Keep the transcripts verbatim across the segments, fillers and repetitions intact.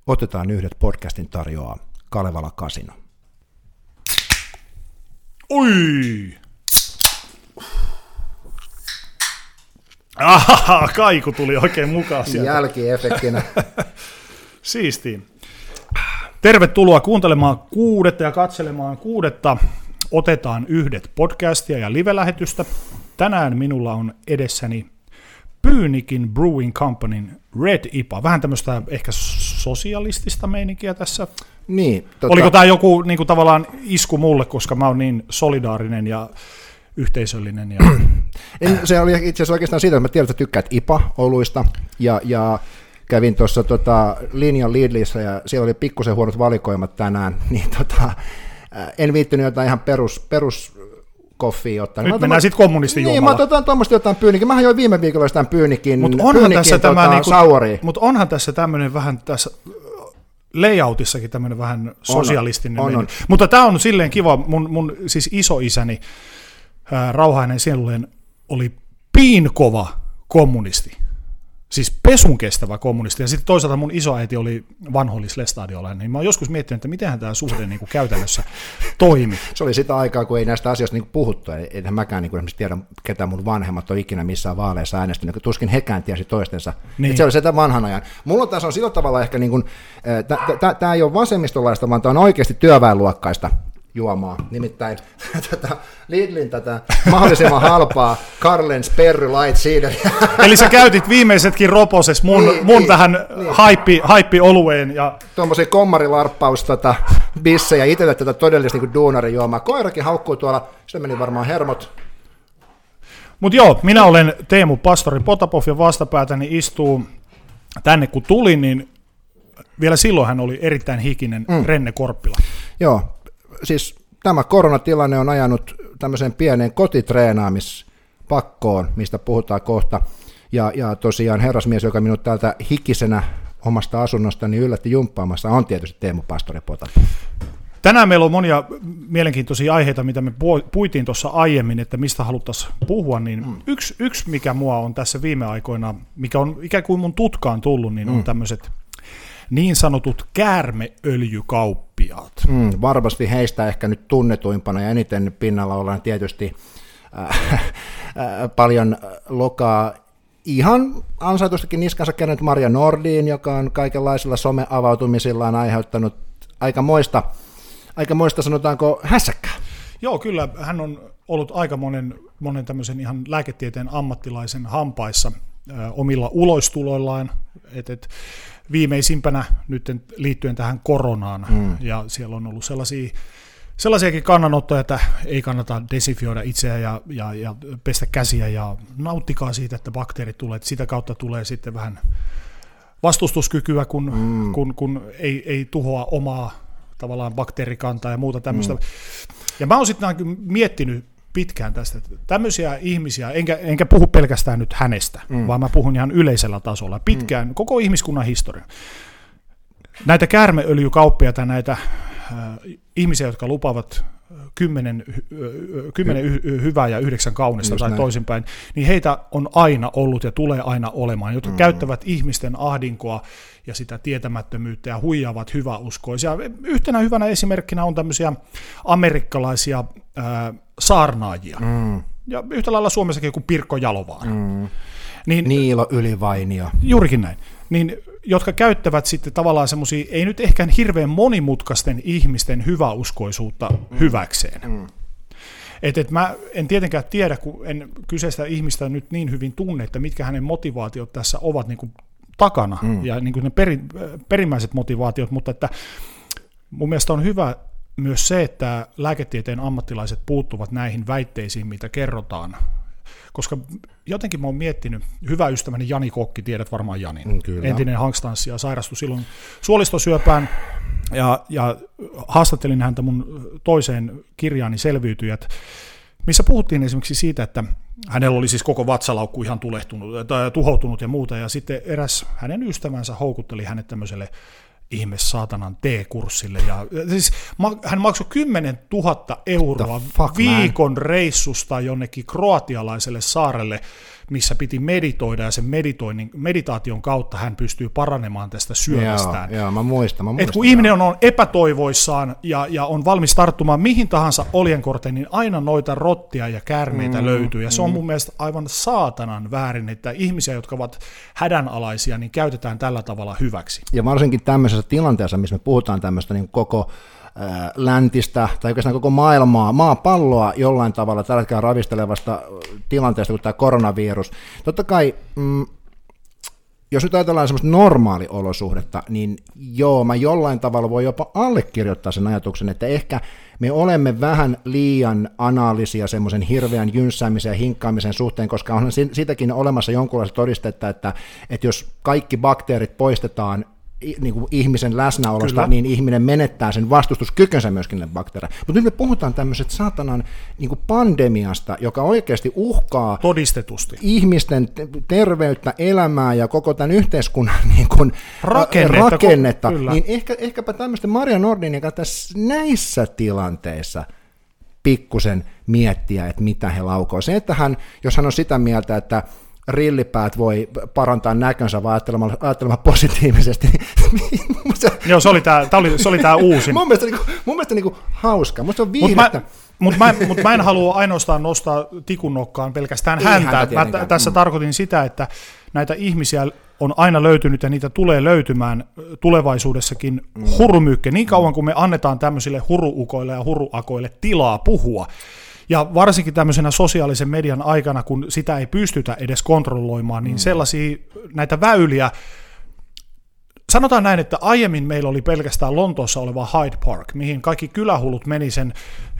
Otetaan yhdet podcastin tarjoaa Kalevala Casino. Ui! Aha, kaiku tuli oikein mukaan sieltä. Jälkiefektinä. Siistiin. Tervetuloa kuuntelemaan kuudetta ja katselemaan kuudetta. Otetaan yhdet podcastia ja live-lähetystä. Tänään minulla on edessäni Pyynikin Brewing Companyn Red I P A. Vähän tämmöistä ehkä sosialistista meininkiä tässä. Niin, tota... Oliko tämä joku niin kuin, tavallaan isku mulle, koska mä oon niin solidaarinen ja yhteisöllinen? Ja... en, se oli itse asiassa oikeastaan siitä, että mä tiedän, että tykkäät I P A-oluista, ja, ja kävin tuossa tota, linjan Lidlissä, ja siellä oli pikkusen huonot valikoimat tänään, niin tota, en viittynyt jotain ihan perus... perus koffia ottaa. Nyt mennään sitten kommunistin Niin, mä otan tuommoista jotain Pyynikin. Mähän join viime viikolla jotain Pyynikin, Mut onhan pyynikin tässä tota, tämä niinku, sauria. Mutta onhan tässä tämmöinen vähän tässä layoutissakin tämmöinen vähän sosialistinen on, on, on. Mutta tämä on silleen kiva, mun, mun siis isoisäni ää, Rauhainen sielulleen oli piinkova kommunisti. Siis pesun kestävä kommunisti, ja sitten toisaalta mun isoäiti oli vanhollislestadiolainen, niin mä oon joskus miettinyt, että mitenhän tämä suhde niin kuin käytännössä toimi. Se oli sitä aikaa, kun ei näistä asioista niin kuin puhuttu, eihän mäkään niin kuin esimerkiksi tiedä, ketä mun vanhemmat on ikinä missään vaaleissa äänestynyt, kun tuskin hekään tiesi toistensa. Niin. Se oli sitä vanhan ajan. Mulla tässä on sillä tavalla ehkä, niin kuin, tämä ei ole vasemmistolaista, vaan tämä on oikeasti työväenluokkaista juomaa. Nimittäin tätä Lidlin tätä mahdollisimman halpaa Carlens Perry Light Cider. Eli sä käytit viimeisetkin roposes mun, niin, mun niin, tähän niin. haippi, haippi-olueen. Ja... tuommoisia kommarilarppaus tota, bissejä, itselle tätä todellista niin duunarijuomaa. Koirakin haukkuu tuolla, se meni varmaan hermot. Mutta joo, minä olen Teemu Pastori Potapov ja vastapäätäni istuu tänne kun tulin, niin vielä silloin hän oli erittäin hikinen mm. Renne Korppila. Joo. Siis tämä koronatilanne on ajanut tämmöiseen pieneen kotitreenaamispakkoon, mistä puhutaan kohta. Ja, ja tosiaan herrasmies, joka minut täältä hikisenä omasta asunnostani yllätti jumppaamassa, on tietysti Teemu Pastori Potapov. Tänään meillä on monia mielenkiintoisia aiheita, mitä me puitiin tuossa aiemmin, että mistä haluttaisiin puhua. Niin mm. yksi, yksi, mikä mua on tässä viime aikoina, mikä on ikään kuin mun tutkaan tullut, niin on mm. tämmöiset niin sanotut käärmeöljykauppiaat. Mm, varmasti heistä ehkä nyt tunnetuimpana ja eniten pinnalla ollaan tietysti äh, äh, paljon lokaa ihan ansaitustakin niskansa käynyt Maria Nordin, joka on kaikenlaisilla someavautumisillaan aiheuttanut aikamoista, aikamoista sanotaanko hässäkkää. Joo, kyllä hän on ollut aika monen, monen tämmöisen ihan lääketieteen ammattilaisen hampaissa äh, omilla uloistuloillaan, että et, viimeisimpänä nyt liittyen tähän koronaan, mm. ja siellä on ollut sellaisia, sellaisiakin kannanottoja, että ei kannata desinfioida itseä ja, ja, ja pestä käsiä, ja nauttikaa siitä, että bakteerit tulee, että sitä kautta tulee sitten vähän vastustuskykyä, kun, mm. kun, kun ei, ei tuhoa omaa tavallaan bakteerikantaa ja muuta tämmöistä. Mm. Ja mä oon sitten miettinyt pitkään tästä, että tämmöisiä ihmisiä, enkä, enkä puhu pelkästään nyt hänestä, mm. vaan mä puhun ihan yleisellä tasolla, pitkään, mm. koko ihmiskunnan historia. Näitä käärmeöljykauppiaita, näitä äh, ihmisiä, jotka lupaavat kymmenen, äh, kymmenen hy- hyvää ja yhdeksän kaunista Just tai näin. Toisinpäin, niin heitä on aina ollut ja tulee aina olemaan, jotka mm. käyttävät ihmisten ahdinkoa ja sitä tietämättömyyttä ja huijaavat hyväuskoisia. Yhtenä hyvänä esimerkkinä on tämmöisiä amerikkalaisia äh, saarnaajia. Mm. Ja yhtä lailla Suomessakin kuin Pirkko Jalovaara. Mm. Niin, Niilo Ylivainio. Juurikin näin. Niin, jotka käyttävät sitten tavallaan semmoisia, ei nyt ehkä hirveän monimutkaisten ihmisten hyväuskoisuutta mm. hyväkseen. Mm. Et, et mä en tietenkään tiedä, kun en kyseistä ihmistä nyt niin hyvin tunne, että mitkä hänen motivaatiot tässä ovat niin kuin takana, mm. ja niin kuin ne peri, perimmäiset motivaatiot, mutta että mun mielestä on hyvä myös se, että lääketieteen ammattilaiset puuttuvat näihin väitteisiin, mitä kerrotaan, koska jotenkin mä oon miettinyt, hyvä ystäväni Jani Kokki, tiedät varmaan Janin, Kyllä. entinen hankstanssi ja sairastui silloin suolistosyöpään, ja, ja haastattelin häntä mun toiseen kirjaani Selviytyjät, missä puhuttiin esimerkiksi siitä, että hänellä oli siis koko vatsalaukku ihan tulehtunut, tai tuhoutunut ja muuta, ja sitten eräs hänen ystävänsä houkutteli hänet tämmöiselle ihme saatanan T-kurssille. Ja, siis, hän maksoi kymmenen tuhatta euroa fuck, viikon man? reissusta jonnekin kroatialaiselle saarelle, missä piti meditoida, ja sen meditoinnin, meditaation kautta hän pystyy paranemaan tästä syömästään. Joo, joo, mä muistan. Mä muistan Et kun ihminen on epätoivoissaan ja, ja on valmis tarttumaan mihin tahansa oljenkorteen, niin aina noita rottia ja käärmeitä mm, löytyy. Ja se on mun mielestä aivan saatanan väärin, että ihmisiä, jotka ovat hädänalaisia, niin käytetään tällä tavalla hyväksi. Ja varsinkin tämmöisessä tilanteessa, missä me puhutaan tämmöistä niin koko läntistä tai oikeastaan koko maailmaa, maapalloa jollain tavalla tällä hetkellä ravistelevasta tilanteesta kuin tämä koronavirus. Totta kai, mm, jos nyt ajatellaan semmoista normaaliolosuhdetta, niin joo, mä jollain tavalla voi jopa allekirjoittaa sen ajatuksen, että ehkä me olemme vähän liian analyysiä semmoisen hirveän jynssäämisen ja hinkkaamisen suhteen, koska on siitäkin olemassa jonkunlaista todistetta, että, että jos kaikki bakteerit poistetaan niin kuin ihmisen läsnäolosta, Kyllä. niin ihminen menettää sen vastustuskykynsä myöskin ne bakteereille. Mutta nyt me puhutaan tämmöiset saatanan niin kuin pandemiasta, joka oikeasti uhkaa todistetusti ihmisten terveyttä, elämää ja koko tämän yhteiskunnan niin kuin rakennetta. rakennetta. Niin ehkä, ehkäpä tämmöisten Maria Nordinin kannattaisi näissä tilanteissa pikkusen miettiä, että mitä he laukoo. Se, että hän, jos hän on sitä mieltä, että rillipäät voi parantaa näkönsä vaan ajattelemaan, ajattelemaan positiivisesti. Joo, se oli tämä, tämä oli, se oli tämä uusin. mun mielestä, niinku, mun mielestä niinku hauska, musta on viihdettä. Mutta mä, mut mä en halua ainoastaan nostaa tikun nokkaan pelkästään Ei häntä. häntä mä tässä mm. tarkoitin sitä, että näitä ihmisiä on aina löytynyt ja niitä tulee löytymään tulevaisuudessakin mm. hurumyykkä. Niin kauan kuin me annetaan tämmöisille huruukoille ja huruakoille tilaa puhua, ja varsinkin tämmöisenä sosiaalisen median aikana, kun sitä ei pystytä edes kontrolloimaan, niin sellaisia näitä väyliä, sanotaan näin, että aiemmin meillä oli pelkästään Lontoossa oleva Hyde Park, mihin kaikki kylähullut meni sen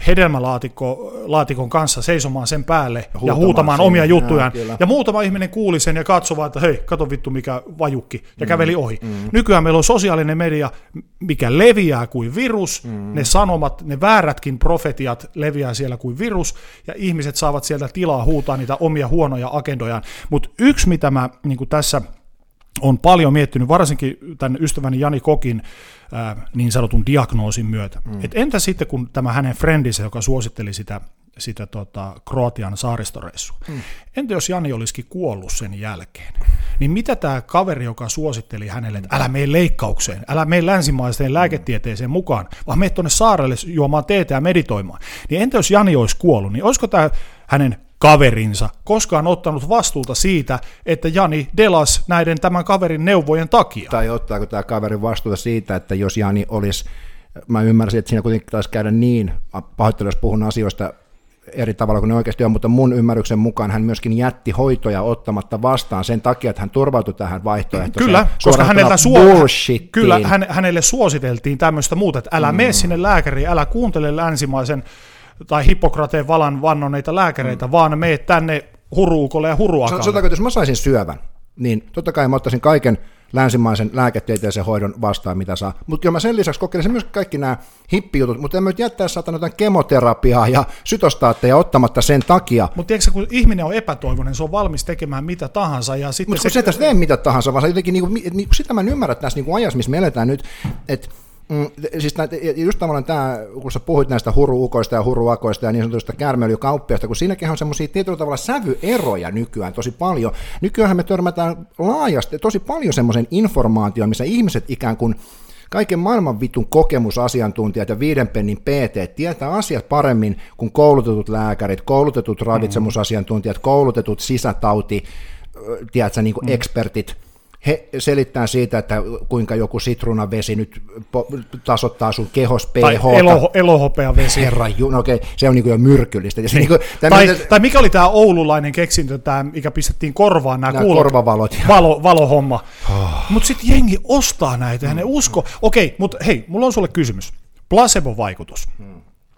hedelmälaatikon kanssa seisomaan sen päälle huutamaan ja huutamaan sen omia juttujaan. Ja, ja muutama ihminen kuuli sen ja katsoi vaan, että hei, kato vittu mikä vajukki, ja mm, käveli ohi. Mm. Nykyään meillä on sosiaalinen media, mikä leviää kuin virus, mm. ne sanomat, ne väärätkin profetiat leviää siellä kuin virus, ja ihmiset saavat sieltä tilaa huutaa niitä omia huonoja agendojaan. Mutta yksi, mitä mä niin tässä on paljon miettinyt, varsinkin tämän ystäväni Jani Kokin ää, niin sanotun diagnoosin myötä. Mm. Et entä sitten, kun tämä hänen frendinsä, joka suositteli sitä, sitä tota, Kroatian saaristoreissua, mm. entä jos Jani olisikin kuollut sen jälkeen? Niin mitä tämä kaveri, joka suositteli hänelle, että älä mene leikkaukseen, älä mene länsimaiseen lääketieteeseen mukaan, vaan mene tuonne saarelle juomaan teetä ja meditoimaan. Niin entä jos Jani olisi kuollut, niin olisiko tämä hänen kaverinsa koskaan ottanut vastuuta siitä, että Jani delas näiden tämän kaverin neuvojen takia? Tai ottaako tämä kaveri vastuuta siitä, että jos Jani olisi, mä ymmärsin, että siinä kuitenkin taisi käydä niin, pahoittelen jos puhun asioista eri tavalla kuin ne oikeasti on, mutta mun ymmärryksen mukaan hän myöskin jätti hoitoja ottamatta vastaan sen takia, että hän turvautui tähän vaihtoehtoiseen. Kyllä, koska hänellä suo- kyllä, hän, hänelle suositeltiin tämmöistä muuta, että älä mm. mene sinne lääkäriin, älä kuuntele länsimaisen tai Hippokrateen valan vannoneita lääkäreitä, mm. vaan mene tänne huruukolle ja huruakalle. Sanotaanko, että jos mä saisin syövän, niin totta kai mä ottaisin kaiken länsimaisen lääketieteellisen hoidon vastaan, mitä saa. Mutta kyllä mä sen lisäksi kokeilisin myös kaikki nämä hippijutut, mutta en mä nyt jättää saatana jotain kemoterapiaa ja sytostaatteja ottamatta sen takia. Mutta tiedätkö, kun ihminen on epätoivoinen, se on valmis tekemään mitä tahansa. Mutta se, se ei tässä tee mitä tahansa, vaan jotenkin, niinku, niinku, sitä mä en ymmärrä tässä niinku ajassa, missä me eletään nyt, että Mm, siis näitä, just tavallaan tämä, kun sä puhuit näistä huruukoista ja huruakoista ja niin sanotusta käärmeilykauppiasta, kun siinäkin on semmoisia tietyllä tavalla sävyeroja nykyään tosi paljon. Nykyäänhän me törmätään laajasti tosi paljon semmoisen informaatioon, missä ihmiset ikään kuin kaiken maailman vitun kokemusasiantuntijat ja viiden pennin P T tietää asiat paremmin kuin koulutetut lääkärit, koulutetut ravitsemusasiantuntijat, koulutetut sisätauti, tiedätkö, niin kuin mm. ekspertit. He selittää siitä, että kuinka joku sitruunavesi nyt tasoittaa sun kehos pH. Tai elo, elohopeavesi. Herra, no okei, se on niin kuin jo myrkyllistä. Niin. Niin kuin, tai, mitä, tai mikä oli tämä oululainen keksintö, tämä, mikä pistettiin korvaan, nämä, nämä kuulot, korvavalot. Valo, valohomma. Oh. Mutta sitten jengi ostaa näitä ja ne usko. Okei, mutta hei, mulla on sulle kysymys. Placebo-vaikutus. Hmm.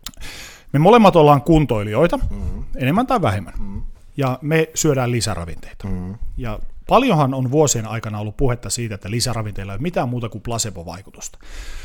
Me molemmat ollaan kuntoilijoita, hmm. enemmän tai vähemmän. Hmm. Ja me syödään lisäravinteita. Hmm. Ja paljonhan on vuosien aikana ollut puhetta siitä, että lisäravinteilla ei ole mitään muuta kuin placebo-vaikutusta.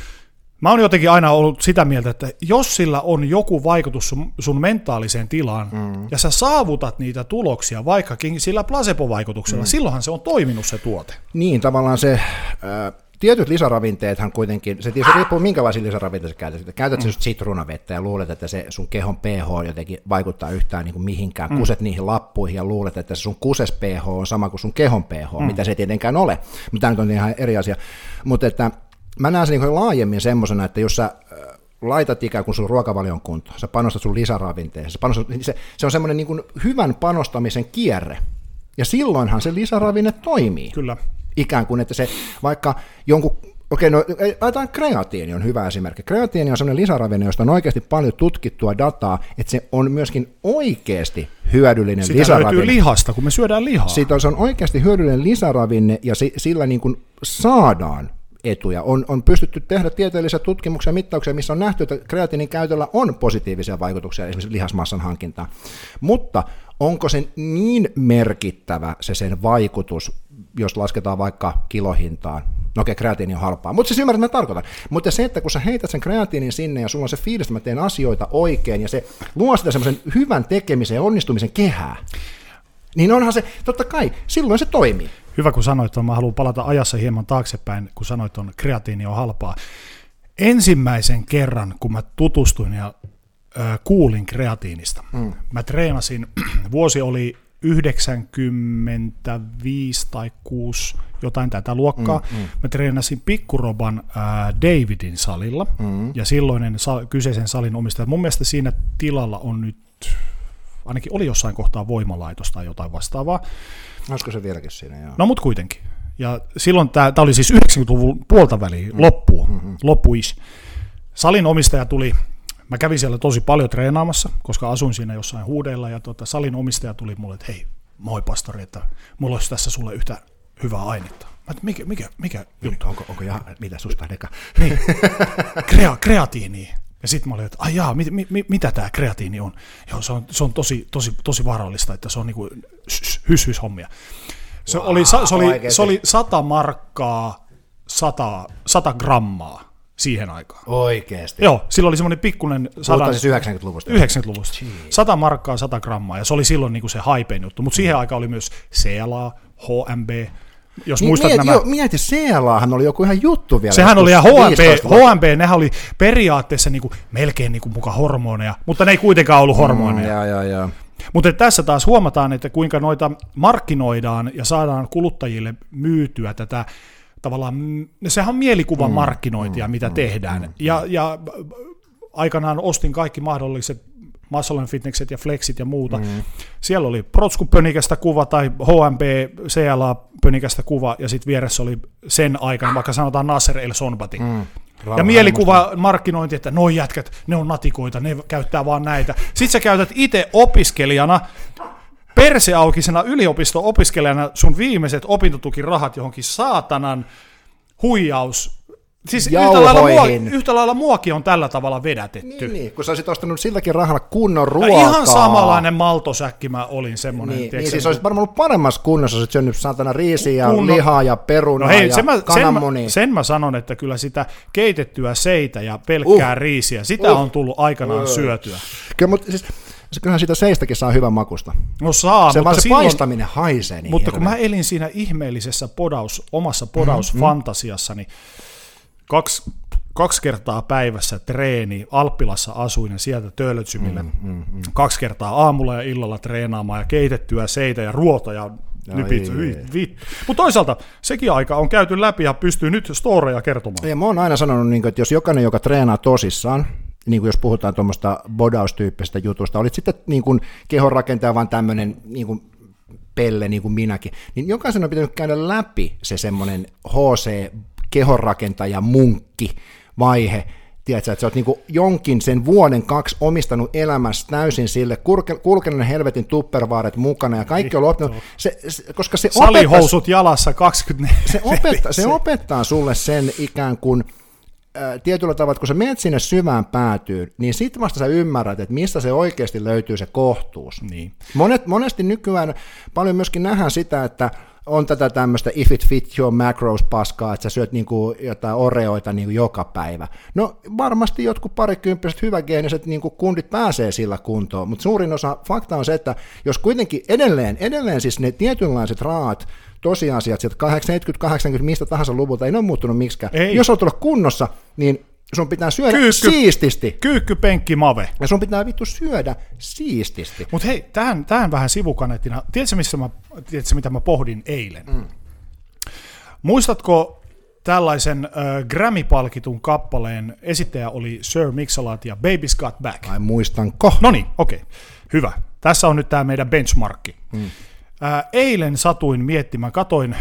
Mä oon jotenkin aina ollut sitä mieltä, että jos sillä on joku vaikutus sun, sun mentaaliseen tilaan, mm. ja sä saavutat niitä tuloksia vaikkakin sillä placebo-vaikutuksella, mm. silloinhan se on toiminut se tuote. Niin, tavallaan se, äh, tietyt lisäravinteethan kuitenkin, se tietysti riippuu minkälaisia lisäravinteita käytät. Käytät mm. just sitruunavettä ja luulet, että se sun kehon pH jotenkin vaikuttaa yhtään niin kuin mihinkään. Mm. Kuset niihin lappuihin ja luulet, että se sun kuses pH on sama kuin sun kehon pH, mm. mitä se ei tietenkään ole. Mutta tämä nyt on ihan eri asia. Mutta että mä näen sen niin laajemmin semmoisena, että jos sä laitat ikään kuin sun ruokavalion kuntoon, sä panostat sun lisäravinteeseen, panostat, se, se on semmoinen niin kuin hyvän panostamisen kierre. Ja silloinhan se lisäravinne toimii. Kyllä. Ikään kuin, että se vaikka jonkun, okei, no laitetaan kreatiini on hyvä esimerkki. Kreatiini on sellainen lisäravinne, josta on oikeasti paljon tutkittua dataa, että se on myöskin oikeasti hyödyllinen sitä lisäravinne. Sitä löytyy lihasta, kun me syödään lihaa. Siitä on, se on oikeasti hyödyllinen lisäravinne, ja si, sillä niin kuin saadaan etuja. On, on pystytty tehdä tieteellisiä tutkimuksia ja mittauksia, missä on nähty, että kreatiinin käytöllä on positiivisia vaikutuksia esimerkiksi lihasmassan hankintaan. Mutta onko se niin merkittävä se sen vaikutus, jos lasketaan vaikka kilohintaan? No okei, kreatiini on halpaa, mutta siis ymmärrät, mitä mä tarkoitan. Mutta se, että kun sä heität sen kreatiinin sinne ja sulla on se fiilis, että mä teen asioita oikein ja se luo sitä semmoisen hyvän tekemisen ja onnistumisen kehää, niin onhan se, totta kai, silloin se toimii. Hyvä, kun sanoit, että mä haluan palata ajassa hieman taaksepäin, kun sanoit, että kreatiini on halpaa. Ensimmäisen kerran, kun mä tutustuin ja äh, kuulin kreatiinista, mm. mä treenasin, vuosi oli yhdeksänkymmentäviisi tai kuusi, jotain tätä luokkaa. Mm, mm. Mä treenasin Pikkuroban äh, Davidin salilla, mm. ja silloinen sal- kyseisen salin omistaja. Mun mielestä siinä tilalla on nyt, ainakin oli jossain kohtaa voimalaitos tai jotain vastaavaa. Olisiko se vieläkin siinä, joo. No mut kuitenkin. Ja silloin tämä oli siis yhdeksänkymmentäluvun puolta väliin, mm. loppua, mm-hmm. loppuis. Salin omistaja tuli, mä kävin siellä tosi paljon treenaamassa, koska asuin siinä jossain huudeilla, ja tota, salin omistaja tuli mulle, että hei, moi pastori, että mulla olisi tässä sulle yhtä hyvää ainetta. Mä että mikä, mikä, mikä juttu? Onko, onko ja, mitä susta deka? Niin, Krea, kreatiini. Ja sitten mä olin, että ai jaa, mit, mit, mit, mitä tämä kreatiini on? Joo, se on, se on tosi, tosi, tosi vaarallista, että se on niinku hys, hys hommia. Se, wow, oli, se, oli, se oli sata markkaa, sata, sata grammaa siihen aikaan. Oikeesti? Joo, silloin oli semmoinen pikkuinen... Puhutaan siis yhdeksänkymmentäluvusta. yhdeksänkymmentäluvusta. sata markkaa, sata grammaa, ja se oli silloin niinku se haipein juttu. Mutta siihen aikaan oli myös C L A, H M B... Jos muistat mieti, nämä... jo, mieti, C L Ahan oli joku ihan juttu vielä. Sehän oli, ja H M B, H M B, nehän oli periaatteessa niinku, melkein niinku muka hormoneja, mutta ne ei kuitenkaan ollut hormoneja. Mm, ja, ja, ja. Mutta tässä taas huomataan, että kuinka noita markkinoidaan ja saadaan kuluttajille myytyä tätä tavallaan, sehän on mielikuvan mm, markkinointia, mm, mitä mm, tehdään. Mm, ja, ja aikanaan ostin kaikki mahdolliset Muscle and Fitnesset ja Flexit ja muuta. Mm. Siellä oli Protskun pönikästä kuva tai H M B, C L A pönikästä kuva, ja sitten vieressä oli sen aikana, vaikka sanotaan Nasser El Sonbati. Mm. Ja mielikuva markkinointi, että noi jätkät, ne on natikoita, ne käyttää vaan näitä. Sitten sä käytät itse opiskelijana, perseaukisena yliopisto-opiskelijana sun viimeiset opintotukirahat johonkin saatanan huijaus. Siis yhtä lailla, mua, yhtä lailla muakin on tällä tavalla vedätetty. Niin, niin, kun sä olisit ostanut silläkin rahalla kunnon ruokaa. Ja ihan samanlainen maltosäkki mä olin semmoinen. Niin, niin siis olisit varmaan ollut paremmassa kunnossa, olisit syönyt saatana riisiä ja kunnon lihaa ja perunaa no hei, ja sen mä, kananmunia. Sen, sen mä sanon, että kyllä sitä keitettyä seitä ja pelkkää uh, riisiä, sitä uh, on tullut aikanaan uh, syötyä. Kyllä, mutta siis... Kyllähän siitä seistäkin saa hyvän makusta. No saa, se mutta vaan se silloin, paistaminen haisee niin mutta hirveän. Kun mä elin siinä ihmeellisessä podaus, omassa podausfantasiassani, kaksi, kaksi kertaa päivässä treeni, Alppilassa asuin ja sieltä Töölötsymille, mm, mm, mm. kaksi kertaa aamulla ja illalla treenaamaan ja keitettyä seitä ja ruota ja nypit. Mutta toisaalta sekin aika on käyty läpi ja pystyy nyt storeja kertomaan. Ja mä oon aina sanonut, että jos jokainen, joka treenaa tosissaan, niin kuin jos puhutaan tuommoista bodaustyyppistä jutusta, olit sitten niin kuin kehonrakentaja vaan tämmöinen niin kuin pelle niin kuin minäkin, niin jokaisen on pitänyt käydä läpi se semmoinen H C-kehonrakentaja munkki vaihe, tiedätkö, että sä oot niin kuin jonkin sen vuoden kaksi omistanut elämässä täysin sille, kulkenut helvetin tupperwaaret mukana ja kaikki on oppinut, se, se, koska se salihousut opettaa, jalassa kaksikymmentäneljä. Se opettaa, se opettaa sulle sen ikään kuin tietyllä tavalla, kun sä menet sinne syvään päätyyn, niin sitten vasta sä ymmärrät, että mistä se oikeasti löytyy se kohtuus. Niin. Monet, monesti nykyään paljon myöskin nähdään sitä, että on tätä tämmöistä if it fit your macros paskaa, että sä syöt niinku jotain oreoita niinku joka päivä. No varmasti jotkut parikymppiset hyvägeeniset niinku kundit pääsee sillä kuntoon, mutta suurin osa fakta on se, että jos kuitenkin edelleen, edelleen siis ne tietynlaiset raat, tosiasiat, sieltä kahdeksankymmentä, kahdeksankymmentä, mistä tahansa luvulta, ei ne ole muuttunut miksikään. Ei. Jos olet olla kunnossa, niin sun pitää syödä kyykky, siististi. Kyykky, penkki, mave. Ja sun pitää vittu syödä siististi. Mutta hei, tähän, tähän vähän sivukaneettina. Tiedätkö, missä mä, tiedätkö, mitä mä pohdin eilen? Mm. Muistatko tällaisen äh, Grammy-palkitun kappaleen esittäjä oli Sir Mix-a-Lot ja Baby's Got Back? Ai muistanko? No niin, okei. Okay. Hyvä. Tässä on nyt tämä meidän benchmarkki. Mm. Äh, eilen satuin miettimään, katoin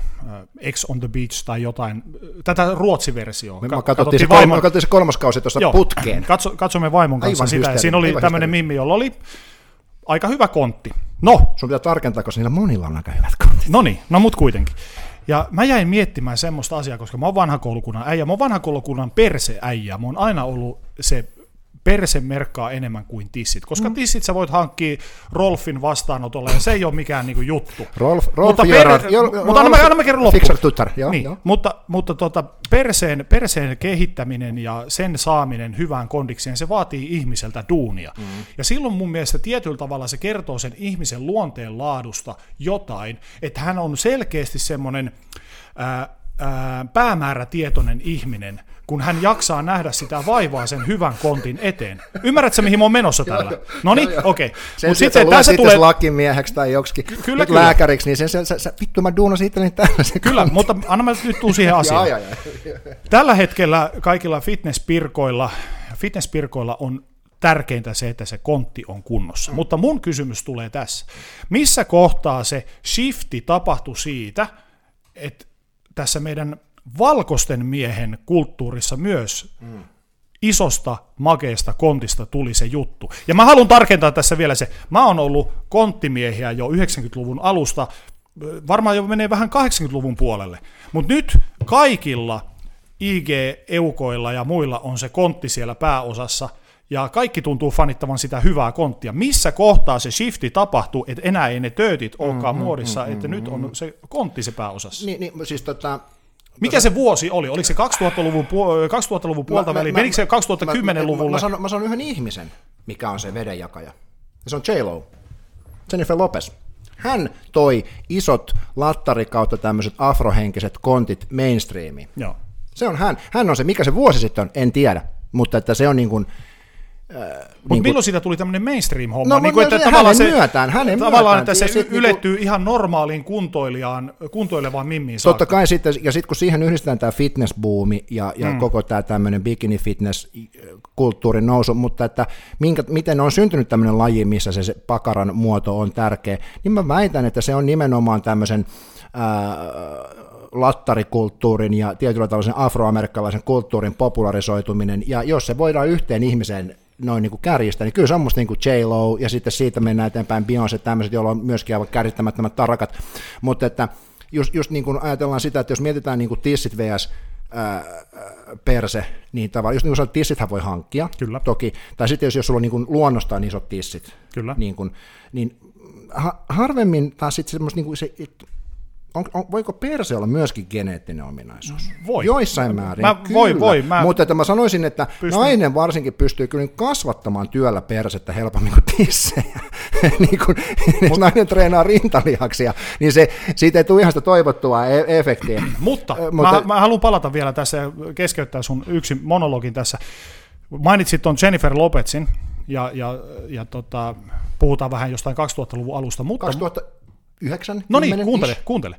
Ex on the Beach tai jotain, tätä ruotsiversioa. Me katsottiin se, vaimon... se kolmas kausi tuossa putkeen. Katso, katsomme vaimon kanssa aivan sitä, ja siinä oli tämmöinen mimmi, jolla oli aika hyvä kontti. No. Sun pitää tarkentaa, koska niillä monilla on aika hyvät kontit. No niin, no mut kuitenkin. Ja mä jäin miettimään semmoista asiaa, koska mä oon vanhan koulukunnan äijä, mä oon vanhan koulukunnan perseäijä, mä oon aina ollut se perse merkkaa enemmän kuin tissit, koska mm. tissit sä voit hankkia Rolfin vastaanotolla, ja se ei ole mikään niinku juttu. Rolf, Rolf mutta Gerard, per, jo, mutta anna, anna mä kerran loppuun. Fixar tutar, joo. Niin, joo. Mutta, mutta tota, perseen, perseen kehittäminen ja sen saaminen hyvään kondikseen, se vaatii ihmiseltä duunia. Mm. Ja silloin mun mielestä tietyllä tavalla se kertoo sen ihmisen luonteen laadusta jotain, että hän on selkeästi semmoinen ää, ää, päämäärätietoinen ihminen, kun hän jaksaa nähdä sitä vaivaa sen hyvän kontin eteen. Ymmärrätkö, mihin mä oon menossa tällä? No niin, okei. Okay. Sen sitten tässä tulee lakimieheksi tai joksikin kyllä, kyllä. lääkäriksi, niin sen, sen, sen, sen vittu mä duunasin itselleni tällaisen Kyllä, kontin. Mutta anna mä nyt tuu siihen asiaan. ja, ja, ja. Tällä hetkellä kaikilla fitnesspirkoilla, fitnesspirkoilla on tärkeintä se, että se kontti on kunnossa. Mm. Mutta mun kysymys tulee tässä. Missä kohtaa se shifti tapahtui siitä, että tässä meidän valkoisten miehen kulttuurissa myös mm. isosta, makeasta kontista tuli se juttu. Ja mä haluan tarkentaa tässä vielä se, mä oon ollut konttimiehiä jo yhdeksänkymmentäluvun alusta, varmaan jo menee vähän kahdeksankymmentäluvun puolelle, mutta nyt kaikilla I G-eukoilla ja muilla on se kontti siellä pääosassa, ja kaikki tuntuu fanittavan sitä hyvää konttia. Missä kohtaa se shifti tapahtuu, että enää ei ne töötit olekaan mm, muodissa, mm, että mm, nyt on se kontti se pääosassa? Niin, niin siis tota... Mikä se vuosi oli? Oliko se kaksituhattaluvun, kaksituhattaluvun puolta väliin? Menikö se kaksituhattakymmenluvulle? Mä, mä, sanon, mä sanon yhden ihmisen, mikä on se vedenjakaja. Se on J-Lo, Jennifer Lopez. Hän toi isot lattari kautta tämmöiset afrohenkiset kontit mainstreamiin. Joo. Se on hän. Hän on se, mikä se vuosi sitten on, en tiedä. Mutta että se on niin kuin... Mutta niin milloin siitä tuli tämmöinen mainstream-homma? No, niin kuin, että tavallaan hänen se, myötään, hänen tavallaan, myötään. että se sit ylettyy niinku, ihan normaaliin kuntoilijaan, kuntoilevaan mimmiin saakka. Totta kai sitten, ja sitten kun siihen yhdistetään tämä fitnessbuumi ja, ja mm. koko tämä tämmöinen bikini-fitness-kulttuurin nousu, mutta että minkä, miten on syntynyt tämmöinen laji, missä se, se pakaran muoto on tärkeä, niin mä väitän, että se on nimenomaan tämmöisen... Ää, lattarikulttuurin ja tietyllä tällaisen afroamerikkalaisen kulttuurin popularisoituminen, ja jos se voidaan yhteen ihmiseen noin niin kuin kärjistä, niin kyllä se on musta niin kuin J-Lo, ja sitten siitä mennään eteenpäin Beyoncé, tämmöiset, joilla on myöskin aivan kärjittämättömät tarakat, mutta että just, just niin kuin ajatellaan sitä, että jos mietitään niin kuin tissit vs. Ää, perse, niin tavallaan, just niin kuin sanoit, tissithän voi hankkia, kyllä. Toki, tai sitten jos, jos sulla on niin kuin luonnostaan isot tissit, kyllä. Niin, kuin, niin ha, harvemmin taas sitten semmoista niin kuin se, On, on, voiko perse olla myöskin geneettinen ominaisuus? Voi. Joissain määrin, mä, kyllä. Voi, voi, mä mutta että mä sanoisin, että pystyn. Nainen varsinkin pystyy kyllä kasvattamaan työllä persettä helpommin kuin tissejä. Niin kun jos nainen treenaa rintalihaksia, niin se, siitä ei tule ihan sitä toivottua e- efektiä. mutta mutta mä, mä haluan palata vielä tässä ja keskeyttää sun yksin monologin tässä. Mainitsit tuon Jennifer Lopezin, ja, ja, ja tota, puhutaan vähän jostain kaksituhattaluvun alusta. Mutta kaksituhatta Yhdeksän, no niin, kuuntele, kuuntele.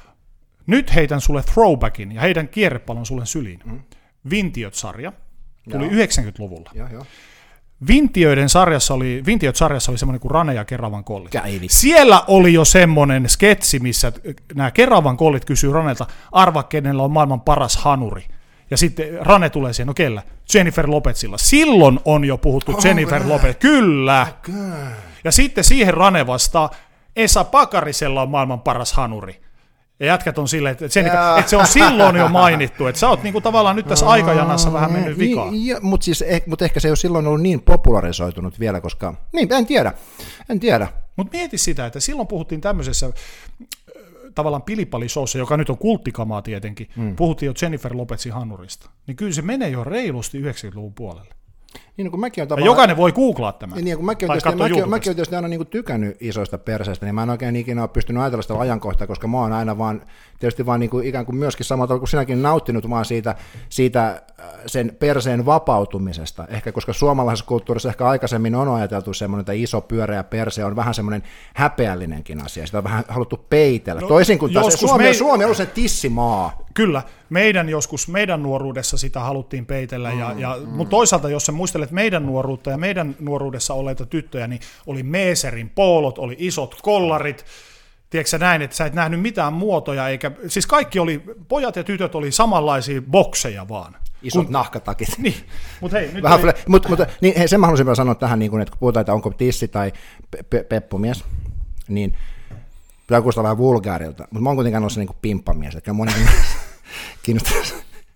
Nyt heitän sulle throwbackin ja heidän kierrepallon sulle syliin. Mm. Vintiöt-sarja tuli Jaa. yhdeksänkymmentäluvulla. Joo, joo. Vintiöiden sarjassa oli, Vintiöt-sarjassa oli semmoinen kuin Rane ja Keravan kollit. Käivi. Siellä oli jo semmoinen sketsi, missä nämä Keravan kollit kysyy Ranelta, arva kenellä on maailman paras hanuri. Ja sitten Rane tulee siihen, no kellä? Jennifer Lopezilla. Silloin on jo puhuttu oh, Jennifer Lopez. Kyllä. Okay. Ja sitten siihen Rane vastaa, Esa Pakarisella on maailman paras hanuri. Ja jätkät on silleen, että, Jennifer, että se on silloin jo mainittu, että sä oot niinku tavallaan nyt tässä aikajanassa vähän mennyt vikaan. Mutta siis, eh, mut ehkä se ei ole silloin ollut niin popularisoitunut vielä, koska, niin en tiedä, en tiedä. Mutta mieti sitä, että silloin puhuttiin tämmöisessä, tavallaan pilipalisoussa, joka nyt on kulttikamaa tietenkin, mm. puhuttiin jo Jennifer Lopezin hanurista, niin kyllä se menee jo reilusti yhdeksänkymmentäluvun puolelle. Niin, kun mäkin tavallaan... Jokainen voi googlaa tämän. Niin, kun mäkin olen tietysti, mäkin, mäkin olen tietysti aina niin kuin tykännyt isoista perseistä, niin mä en oikein ikinä ole pystynyt ajatella sitä ajankohtaa, koska mä oon aina vaan, tietysti vaan niin kuin ikään kuin myöskin samalla tavalla kuin sinäkin nauttinut vaan siitä, siitä sen perseen vapautumisesta. Ehkä koska suomalaisessa kulttuurissa ehkä aikaisemmin on ajateltu semmoinen, että iso pyöreä perse on vähän semmoinen häpeällinenkin asia. Sitä on vähän haluttu peitellä. No, toisin kuin taas Suomi, me... Suomi on ollut se tissimaa. Kyllä, meidän joskus, meidän nuoruudessa sitä haluttiin peitellä, ja, ja, mm. mutta toisaalta jos sä muistelet meidän nuoruutta ja meidän nuoruudessa olleita tyttöjä, niin oli Meeserin poolot, oli isot kollarit, tiedätkö sä näin, että sä et nähnyt mitään muotoja, eikä, siis kaikki oli, pojat ja tytöt oli samanlaisia bokseja vaan. Isot kun, nahkatakit. Niin, mutta hei, nyt Vähän oli... Mut, mutta niin, hei, sen mä haluaisin vielä sanoa tähän, niin kun, että kun puhutaan, että onko tissi tai pe- pe- peppumies, niin pitää kuulostaa vähän vulgaarilta, mutta mä oon kuitenkin ollut se niin kuin pimppamies, että moni kiinnostaa.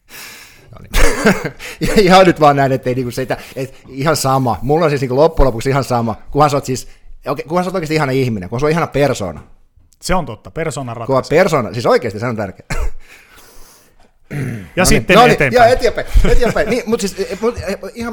Ihan nyt vaan näin, että ei niinku se, että, että ihan sama. Mulla on siis niinku loppujen lopuksi ihan sama, kunhan sä oot siis, okay, kunhan sä oot oikeasti ihana ihminen, kunhan sä oot ihana persoona. Se on totta, persona ratkaisee. Kunhan persona, siis oikeasti se on tärkeää. Ja no sitten niin, eteenpäin. Ja eteenpäin, eteenpäin. Niin, mutta siis mut, ihan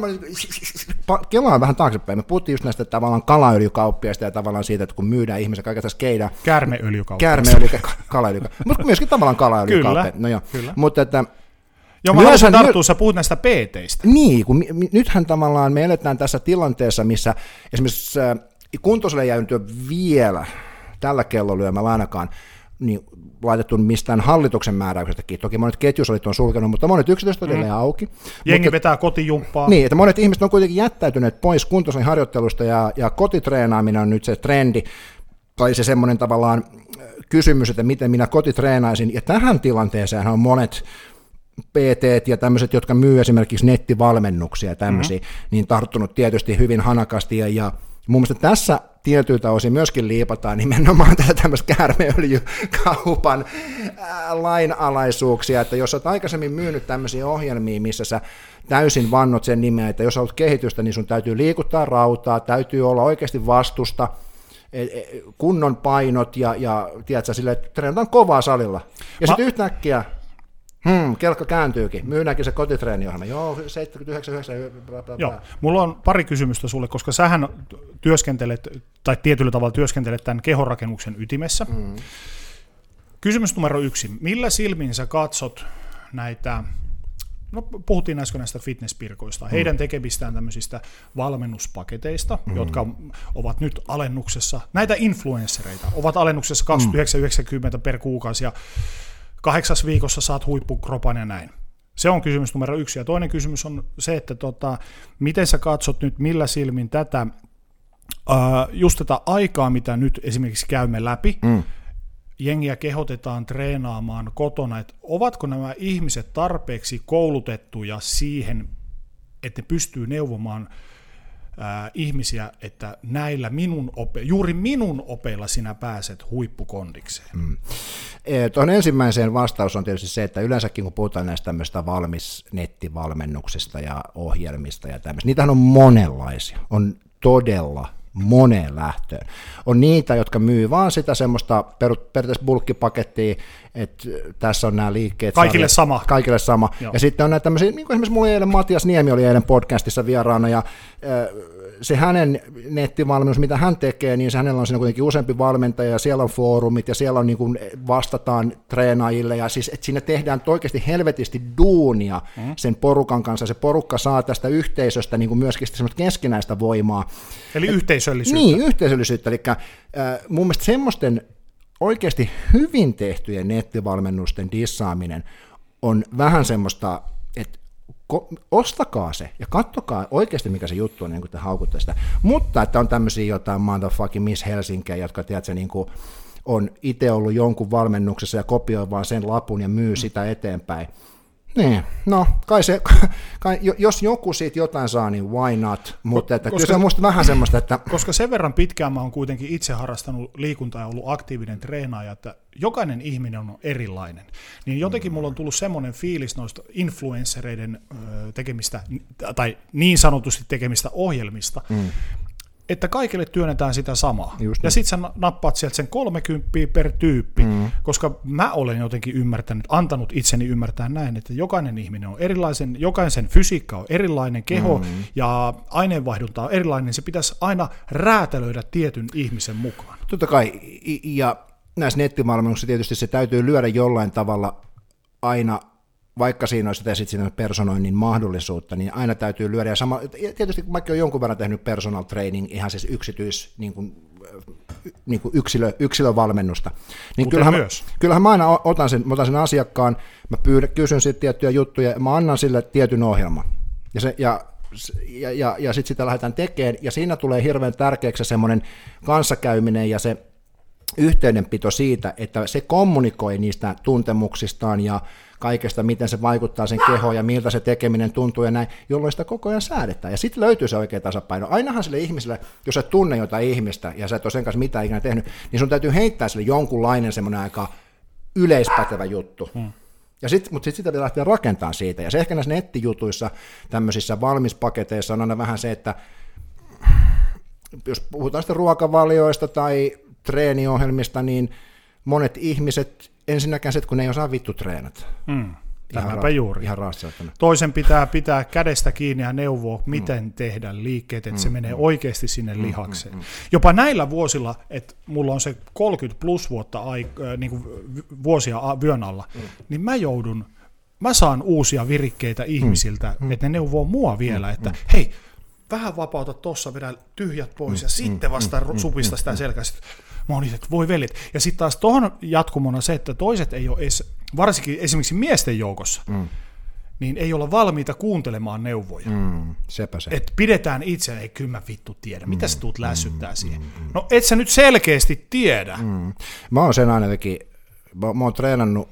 kelaan vähän taaksepäin. Me puhuttiin just näistä tavallaan kalaöljykauppiaista ja tavallaan siitä, että kun myydään ihmisiä kaiken tässä keidää. Käärmeöljykauppiaista. Käärmeöljykauppiaista. Kalaöljykauppiaista. Mutta myöskin tavallaan kalaöljykauppiaista. No joo, kyllä. Mutta että... Joo, mä haluaisin tarttua, sä puhut näistä P T:istä. Niin, kun nythän tavallaan me eletään tässä tilanteessa, missä esimerkiksi kuntoiselle jäänyt vielä tällä kellolyömällä ainakaan, niin laitettu mistään hallituksen määräyksestäkin. Toki monet ketjusalit on sulkenut, mutta monet yksityiset on mm. edelleen auki. Jengi mutta, vetää kotijumppaa. Niin, että monet ihmiset on kuitenkin jättäytyneet pois kuntosalin harjoittelusta, ja, ja kotitreenaaminen on nyt se trendi, tai se semmoinen tavallaan kysymys, että miten minä kotitreenaisin, ja tähän tilanteeseen on monet P T:t ja tämmöiset, jotka myy esimerkiksi nettivalmennuksia ja tämmöisiä, mm-hmm. niin tarttunut tietysti hyvin hanakasti, ja, ja mun mielestä tässä tietyiltä osin myöskin liipataan nimenomaan tätä tämmöistä käärmeöljykaupan lainalaisuuksia, että jos olet aikaisemmin myynyt tämmöisiä ohjelmia, missä sä täysin vannot sen nimeä, että jos haluat kehitystä, niin sun täytyy liikuttaa rautaa, täytyy olla oikeasti vastusta, kunnon painot ja, ja tiedätkö, silleen, että treenataan kovaa salilla. Ja sitten yhtäkkiä Hmm, kelkka kääntyykin. Myydäänkin se kotitreeniohjelma. Joo, seitsemänkymmentäyhdeksän yhdeksän. Bla, bla, bla. Joo, mulla on pari kysymystä sulle, koska sähän työskentelet, tai tietyllä tavalla työskentelet tämän kehonrakennuksen ytimessä. Mm. Kysymys numero yksi. Millä silmin sä katsot näitä, no puhuttiin äsken näistä fitnesspirkoista, heidän tekemistään tämmöisistä valmennuspaketeista, mm. jotka ovat nyt alennuksessa, näitä influenssereita, ovat alennuksessa kaksikymmentäyhdeksän yhdeksänkymmentä per kuukausi, ja kahdeksas viikossa saat huippukropan ja näin. Se on kysymys numero yksi. Ja toinen kysymys on se, että tota, miten sä katsot nyt millä silmin tätä, ää, just tätä aikaa, mitä nyt esimerkiksi käymme läpi, mm. jengiä kehotetaan treenaamaan kotona, että ovatko nämä ihmiset tarpeeksi koulutettuja siihen, että ne pystyy neuvomaan ää, ihmisiä, että näillä minun ope, juuri minun opeilla sinä pääset huippukondikseen. Mm. Tuohon ensimmäiseen vastaus on tietysti se, että yleensäkin kun puhutaan näistä tämmöistä valmis nettivalmennuksista ja ohjelmista ja tämmöistä, niitähän on monenlaisia, on todella moneen lähtöön. On niitä, jotka myy vaan sitä semmoista periaatteessa bulkkipakettia, että tässä on nämä liikkeet. Kaikille sarjat, sama. Kaikille sama. Joo. Ja sitten on näitä tämmöisiä, niin kuin esimerkiksi mulla eilen Matias Niemi oli eilen podcastissa vieraana, ja se hänen nettivalmennus, mitä hän tekee, niin se hänellä on siinä kuitenkin useampi valmentaja, ja siellä on foorumit, ja siellä on niin kuin vastataan treenaajille, ja siis, että siinä tehdään oikeasti helvetisti duunia mm. sen porukan kanssa, se porukka saa tästä yhteisöstä niin kuin myöskin semmoista keskinäistä voimaa. Eli Et, yhteisöllisyyttä. Niin, yhteisöllisyyttä, eli äh, mun mielestä semmoisten oikeasti hyvin tehtyjen nettivalmennusten dissaaminen on vähän semmoista, että ostakaa se ja katsokaa oikeasti, mikä se juttu on, niin kuin te haukutte sitä. Mutta että on tämmöisiä jotain motherfucking Miss Helsinkiä, jotka tiedätkö, niin kuin on itse ollut jonkun valmennuksessa ja kopioi vaan sen lapun ja myy sitä eteenpäin. Niin, no kai se, kai, jos joku siitä jotain saa, niin why not, mutta että koska, kyllä se on musta vähän semmoista, että... Koska sen verran pitkään mä oon kuitenkin itse harrastanut liikuntaa ja ollut aktiivinen treenaaja, että jokainen ihminen on erilainen, niin jotenkin mulla on tullut semmoinen fiilis noista influenssereiden tekemistä, tai niin sanotusti tekemistä ohjelmista, mm. että kaikille työnnetään sitä samaa. Just ja niin. sit sä nappaat sieltä sen kolmekymppiä per tyyppi, mm. koska mä olen jotenkin ymmärtänyt, antanut itseni ymmärtää näin, että jokainen ihminen on erilaisen, jokaisen fysiikka on erilainen, keho mm. ja aineenvaihdunta on erilainen, se pitäisi aina räätälöidä tietyn ihmisen mukaan. Totta kai, ja näissä nettivalmennuksissa tietysti se täytyy lyödä jollain tavalla aina, vaikka siinä olisi sitä siinä personoinnin mahdollisuutta, niin aina täytyy lyödä. Ja sama, tietysti vaikka olen jonkun verran tehnyt personal training, ihan siis yksityis, niin kuin, niin kuin yksilö, yksilövalmennusta, niin kyllähän, myös. kyllähän mä aina otan sen, otan sen asiakkaan, mä pyydän, kysyn siitä tiettyjä juttuja, ja mä annan sille tietyn ohjelman. Ja, se, ja, ja, ja, ja sitten sitä lähdetään tekemään, ja siinä tulee hirveän tärkeäksi semmoinen kanssakäyminen ja se yhteydenpito siitä, että se kommunikoi niistä tuntemuksistaan ja kaikesta, miten se vaikuttaa sen kehoon ja miltä se tekeminen tuntuu ja näin, jolloin sitä koko ajan säädetään. Ja sitten löytyy se oikea tasapaino. Ainahan sille ihmiselle, jos sä tunne jotain ihmistä ja sä et ole sen kanssa mitään ikinä tehnyt, niin sun täytyy heittää sille jonkunlainen semmoinen aika yleispätevä juttu. Hmm. Ja sit, mutta sitten sitä pitää lähteä rakentamaan siitä. Ja se ehkä näissä nettijutuissa, tämmöisissä valmispaketeissa on aina vähän se, että jos puhutaan sitten ruokavalioista tai treeniohjelmista, niin monet ihmiset, ensinnäkään se, kun ne ei osaa vittu treenata. Mm, tämäpä juuri. Ihan raastautunut. Toisen pitää pitää kädestä kiinni ja neuvoa, miten mm. tehdä liikkeet, että mm, se menee mm. oikeasti sinne mm, lihakseen. Mm, mm. Jopa näillä vuosilla, että mulla on se kolmekymmentä plus vuotta aik- äh, niin kuin vuosia vyön alla, mm. niin mä joudun, mä saan uusia virikkeitä ihmisiltä, mm. että ne neuvoo mua vielä, mm. että mm. hei, vähän vapauta tossa, vedä tyhjät pois mm. ja mm. sitten vasta mm. supista sitä selkää. Mä oon itse, että voi veljet. Ja sitten taas tuohon jatkumona se, että toiset ei ole edes, varsinkin esimerkiksi miesten joukossa, mm. niin ei olla valmiita kuuntelemaan neuvoja. Mm. Sepä se. Et pidetään itse, ei kyllä mä vittu tiedä, mitä sä tuut lässyttää mm. siihen. Mm. No et sä nyt selkeästi tiedä. Mm. Mä oon sen ainakin, mä, mä oon treenannut,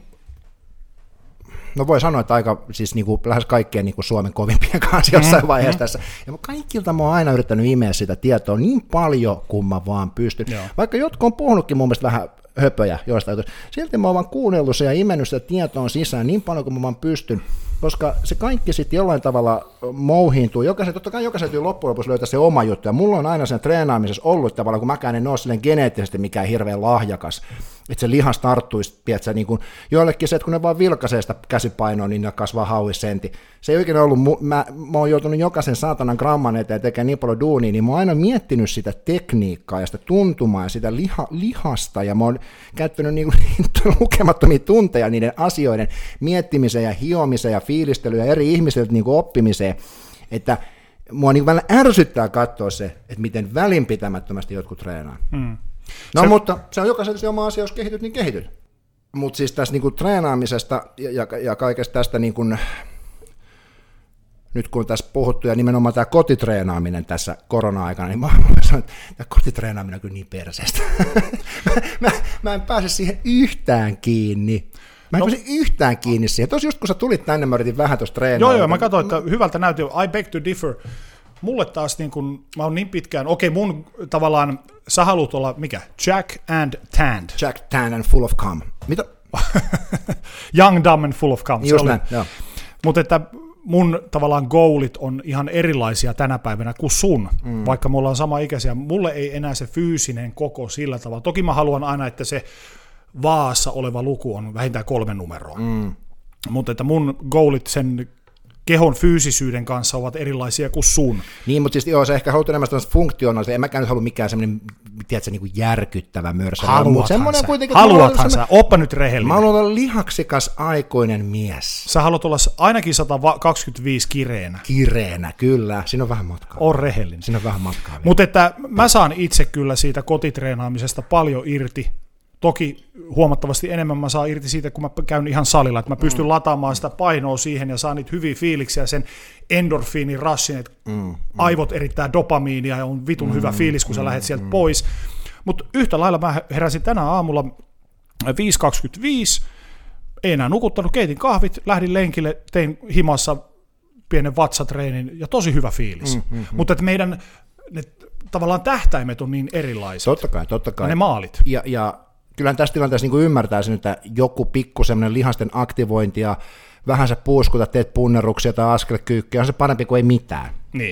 no voi sanoa, että aika siis niin kuin lähes kaikkien niin kuin Suomen kovimpien kanssa jossain mm, vaiheessa mm. tässä. Ja kaikilta mä oon aina yrittänyt imeä sitä tietoa niin paljon, kun mä vaan pystyn. Joo. Vaikka jotkut on puhunutkin mun mielestä vähän höpöjä joistain jutuista. Silti mä oon vaan kuunnellut se ja imennyt sitä tietoa sisään niin paljon, kun mä vaan pystyn. Koska se kaikki sitten jollain tavalla mouhiintuu. Jokaisen, totta kai jokaisen täytyy loppujen lopuksi löytää se oma juttu. Ja mulla on aina sen treenaamisessa ollut tavallaan, kun mäkään en ole silleen geneettisesti mikään hirveän lahjakas. Että se lihas tarttuisi, tiedätkö, niin kuin joillekin se, että kun ne vaan vilkaisee sitä käsipainoa, niin ne kasvaa hauissentti. Se ei oikein ollut, mä, mä oon joutunut jokaisen saatanan gramman eteen tekemään niin paljon duunia, niin mä oon aina miettinyt sitä tekniikkaa ja sitä tuntumaa ja sitä liha, lihasta, ja mä oon käyttänyt niin kuin lukemattomia tunteja niiden asioiden miettimiseen ja hiomiseen ja fiilistelyyn ja eri ihmisiltä niin kuin oppimiseen, että mua niin vähän ärsyttää katsoa se, että miten välinpitämättömästi jotkut treenaa. Mm. No se, mutta se on jokaisen oma asia, jos kehityt, niin kehityt. Mutta siis tässä niinku treenaamisesta ja, ja, ja kaikesta tästä, niinku, nyt kun on tässä puhuttu, ja nimenomaan tämä kotitreenaaminen tässä korona-aikana, niin mä sanon, että tämä kotitreenaaminen on kyllä niin perseestä. mä, mä, mä en pääse siihen yhtään kiinni. Mä en no, pääse yhtään kiinni siihen. Tuossa just kun sä tulit tänne, mä yritin vähän tuossa treenaa. Joo, joo, mä katsoin, että hyvältä näytin. I beg to differ. Mulle taas, niin kun, mä oon niin pitkään, okei mun tavallaan, sä haluat olla, mikä? Jack and tanned. Jack tanned and full of cum. Mitä? Young, dumb and full of cum. Just näin, joo. Mutta että mun tavallaan goalit on ihan erilaisia tänä päivänä kuin sun, mm. vaikka mulla on sama ikäisiä. Mulle ei enää se fyysinen koko sillä tavalla. Toki mä haluan aina, että se vaassa oleva luku on vähintään kolme numeroa. Mm. Mutta että mun goalit sen kehon fyysisyyden kanssa ovat erilaisia kuin sun. Niin, mutta siis joo, se ehkä haluat enemmän sellaista funktionaalista. En mäkään nyt halua mikään semmoinen, tiedätkö, niin kuin järkyttävä mörsä. Haluathan sä, kuitenkin, haluathan sä, oppa nyt rehellinen. Mä haluan olla lihaksikas aikuinen mies. Sä haluat olla ainakin sata kaksikymmentäviisi kireenä. Kireenä, kyllä. Siinä on vähän matkaa. On rehellinen. Siinä on vähän matkaa. Mutta että mä saan itse kyllä siitä kotitreenaamisesta paljon irti. Toki huomattavasti enemmän mä saan irti siitä, kun mä käyn ihan salilla, että mä pystyn mm. lataamaan sitä painoa siihen ja saan niitä hyviä fiiliksiä, sen endorfiinin rassin, että mm. Mm. aivot erittää dopamiinia ja on vitun mm. hyvä fiilis, kun sä mm. lähdet sieltä mm. pois. Mutta yhtä lailla mä heräsin tänä aamulla viisi kaksikymmentäviisi, ei enää nukuttanut, keitin kahvit, lähdin lenkille, tein himassa pienen vatsatreenin ja tosi hyvä fiilis. Mm. Mm. Mutta että meidän ne, tavallaan tähtäimet on niin erilaiset. Totta kai, totta kai. Ja ne maalit. Ja, ja kyllähän tässä tilanteessa niin kuin ymmärtää sen, että joku pikku semmoinen lihasten aktivointi ja vähän sä puuskutat, teet punneruksia tai askelkyykkiä, on se parempi kuin ei mitään. Niin.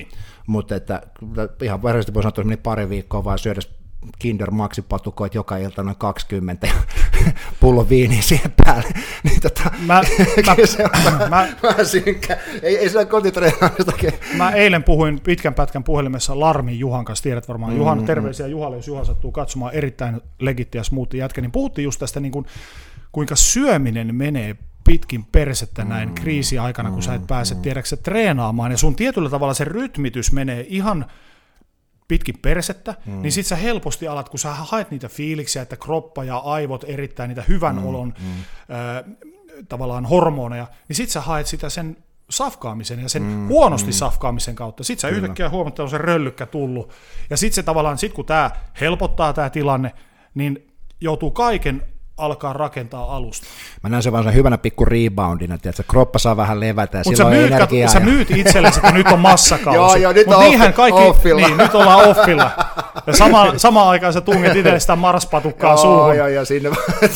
mutta että ihan varmasti voi sanoa, että meni pari viikkoa vaan syödä Kinder Maxi-patukoit joka ilta noin kaksikymmentä ja pullo viiniä siihen päälle. Niin tota, mä, mä, se on mä, mä, mä synkkä. Ei, ei sillä kotitreenaamistakin. Mä eilen puhuin pitkän pätkän puhelimessa Larmin Juhan kanssa, tiedät varmaan. Mm, Juhan, terveisiä mm. Juhalle, jos Juha sattuu katsomaan, erittäin legitti ja smoothi jätkä, niin puhuttiin just tästä, niin kuin, kuinka syöminen menee pitkin persettä näin mm, kriisiaikana, kun mm, sä et pääse, mm. tiedäksä, treenaamaan, ja sun tietyllä tavalla se rytmitys menee ihan pitkin persettä, mm. niin sit sä helposti alat, kun sä haet niitä fiiliksiä, että kroppa ja aivot erittää niitä hyvän mm, olon mm. Äh, tavallaan hormoneja, niin sit sä haet sitä sen safkaamisen ja sen mm, huonosti mm. safkaamisen kautta. Sit sä Kyllä. yhtäkkiä huomaat, että on se röllykkä tullut, ja sit se tavallaan, sit kun tää helpottaa tää tilanne, niin joutuu kaiken alkaa rakentaa alusta. Mä näen sen vaan sen hyvänä pikku reboundina, että kroppa saa vähän levätä ja Mut silloin sä myyt, energiaa. Kat, ja... Sä myyt itsellesi, että nyt on massakausi. joo, joo, nyt Mut on niinhän kaikki, offilla. Niin, nyt ollaan offilla. Ja sama, samaan aikaan sä tunget itselle sitä marspatukkaa joo, suuhun. Joo, joo, sinne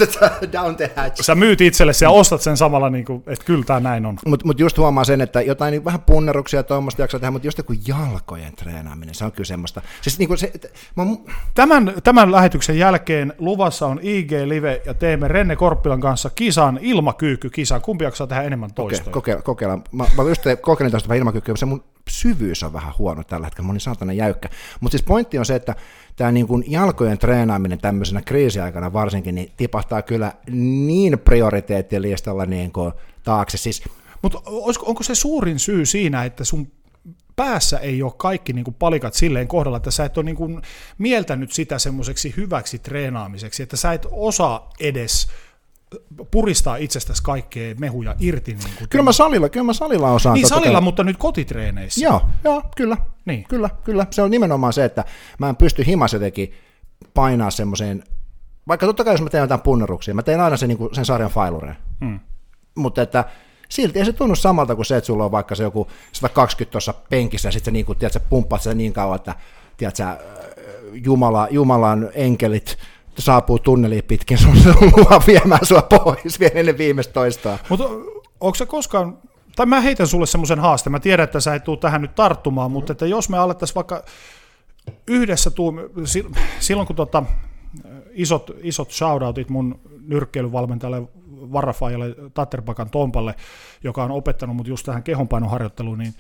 down the hatch. Sä myyt itsellesi ja ostat sen samalla, niin kuin, että kyllä tää näin on. Mutta mut just huomaa sen, että jotain niin vähän punneruksia ja tuommoista jaksaa tehdä, mutta just joku jalkojen treenaaminen, se on kyllä semmoista. Siis, niin kuin se, että, mä... tämän, tämän lähetyksen jälkeen luvassa on I G-live ja teemme Renne Korppilan kanssa kisan, ilmakyykky-kisan. Kumpi jaksaa tehdä enemmän toistoja? Koke, kokeillaan. Mä, mä just kokeilin tästä vähän ilmakyykkyä, se mun syvyys on vähän huono tällä hetkellä, moni saatana jäykkä. Mutta siis pointti on se, että tämä niin kuin jalkojen treenaaminen tämmöisenä kriisiaikana varsinkin, niin tipahtaa kyllä niin prioriteettilistalla niin kuin taakse. Siis, mutta onko se suurin syy siinä, että sun päässä ei ole kaikki niin kuin palikat silleen kohdalla, että sä et ole niin kuin mieltänyt sitä semmoiseksi hyväksi treenaamiseksi, että sä et osaa edes puristaa itsestäsi kaikkea mehuja irti. Niin kuin kyllä, mä salilla, kyllä mä salilla osaan. Niin salilla, kai. Mutta nyt kotitreeneissä. Joo, joo kyllä, niin. kyllä, kyllä. Se on nimenomaan se, että mä en pysty himas jotenkin painaa semmoiseen, vaikka totta kai jos mä teen jotain punneruksia, mä teen aina sen, niin kuin sen sarjan failureen. Hmm. Mutta että silti ei se tunnu samalta kuin se, että sulla on vaikka se joku sata kaksikymmentä tuossa penkissä, ja sitten sä, niin kuin, tiedät, sä pumppaat sitä niin kauan, että tiedät, sä, Jumala, Jumalan enkelit saapuu tunneliin pitkin, sun luo viemään sua pois vielä ennen viimeistä toistaa. Mutta onko se koskaan, tai mä heitän sulle semmoisen haasteen, mä tiedän, että sä et tule tähän nyt tarttumaan, mutta että jos me alettaisiin vaikka yhdessä tuu, silloin kun tota, isot, isot shoutoutit mun nyrkkeilyvalmentajalle Varrafajalle Tatterpakan Tompalle, joka on opettanut mut just tähän kehonpainoharjoitteluun, niin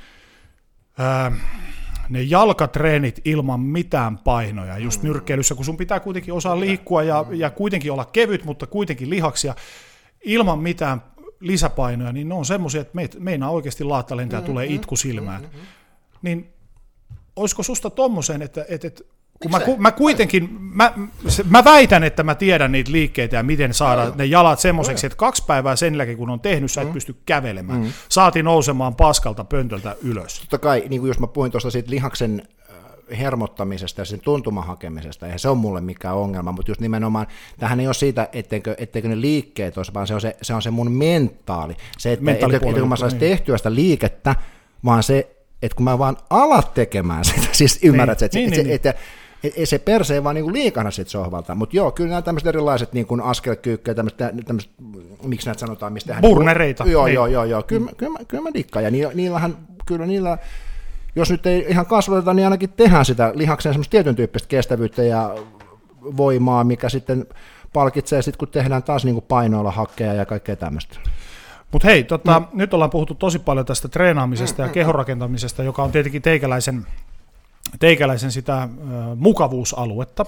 ää, ne jalkatreenit ilman mitään painoja, just nyrkkeilyssä, kun sun pitää kuitenkin osaa liikkua ja, ja kuitenkin olla kevyt, mutta kuitenkin lihaksia, ilman mitään lisäpainoja, niin ne on semmoisia, että meinaa oikeasti laatta lentää ja tulee itku silmään. Niin olisiko susta tommosen, että, että, että kun mä, mä kuitenkin, mä, mä väitän, että mä tiedän niitä liikkeitä ja miten saada no, ne jalat semmoiseksi, että kaksi päivää sen jälkeen, kun on tehnyt, sä et mm. pysty kävelemään. Mm. Saati nousemaan paskalta pöntöltä ylös. Totta kai, niin kuin jos mä puhuin tuosta siitä lihaksen hermottamisesta ja sen tuntuman hakemisesta, eihän se on mulle mikään ongelma, mutta just nimenomaan, tämähän ei ole siitä, etteikö, etteikö ne liikkeet olisi, vaan se on se, se, on se mun mentaali. Se, että, että, että kun mä saisin niin. tehtyä sitä liikettä, vaan se, että kun mä vaan alat tekemään sitä, siis ymmärrät, niin, että, niin, että, niin, että, että, että se perse ei vaan niin liikana sit sohvalta, mutta joo, kyllä nämä tämmöiset erilaiset niin askelkyykkyjä, tämmöiset, tämmöiset, miksi näitä sanotaan, mistä burnereita. Joo, joo, joo, joo, kyllä, kyllä, mä, kyllä mä dikkaan, ja niillähän, kyllä niillä, jos nyt ei ihan kasvateta, niin ainakin tehdään sitä lihakseen semmoista tietyn tyyppistä kestävyyttä ja voimaa, mikä sitten palkitsee sitten, kun tehdään taas niin kuin painoilla hakkeja ja kaikkea tämmöistä. Mutta hei, tota, mm. nyt ollaan puhuttu tosi paljon tästä treenaamisesta ja kehonrakentamisesta, joka on tietenkin teikäläisen, teikäläisen sitä äh, mukavuusaluetta.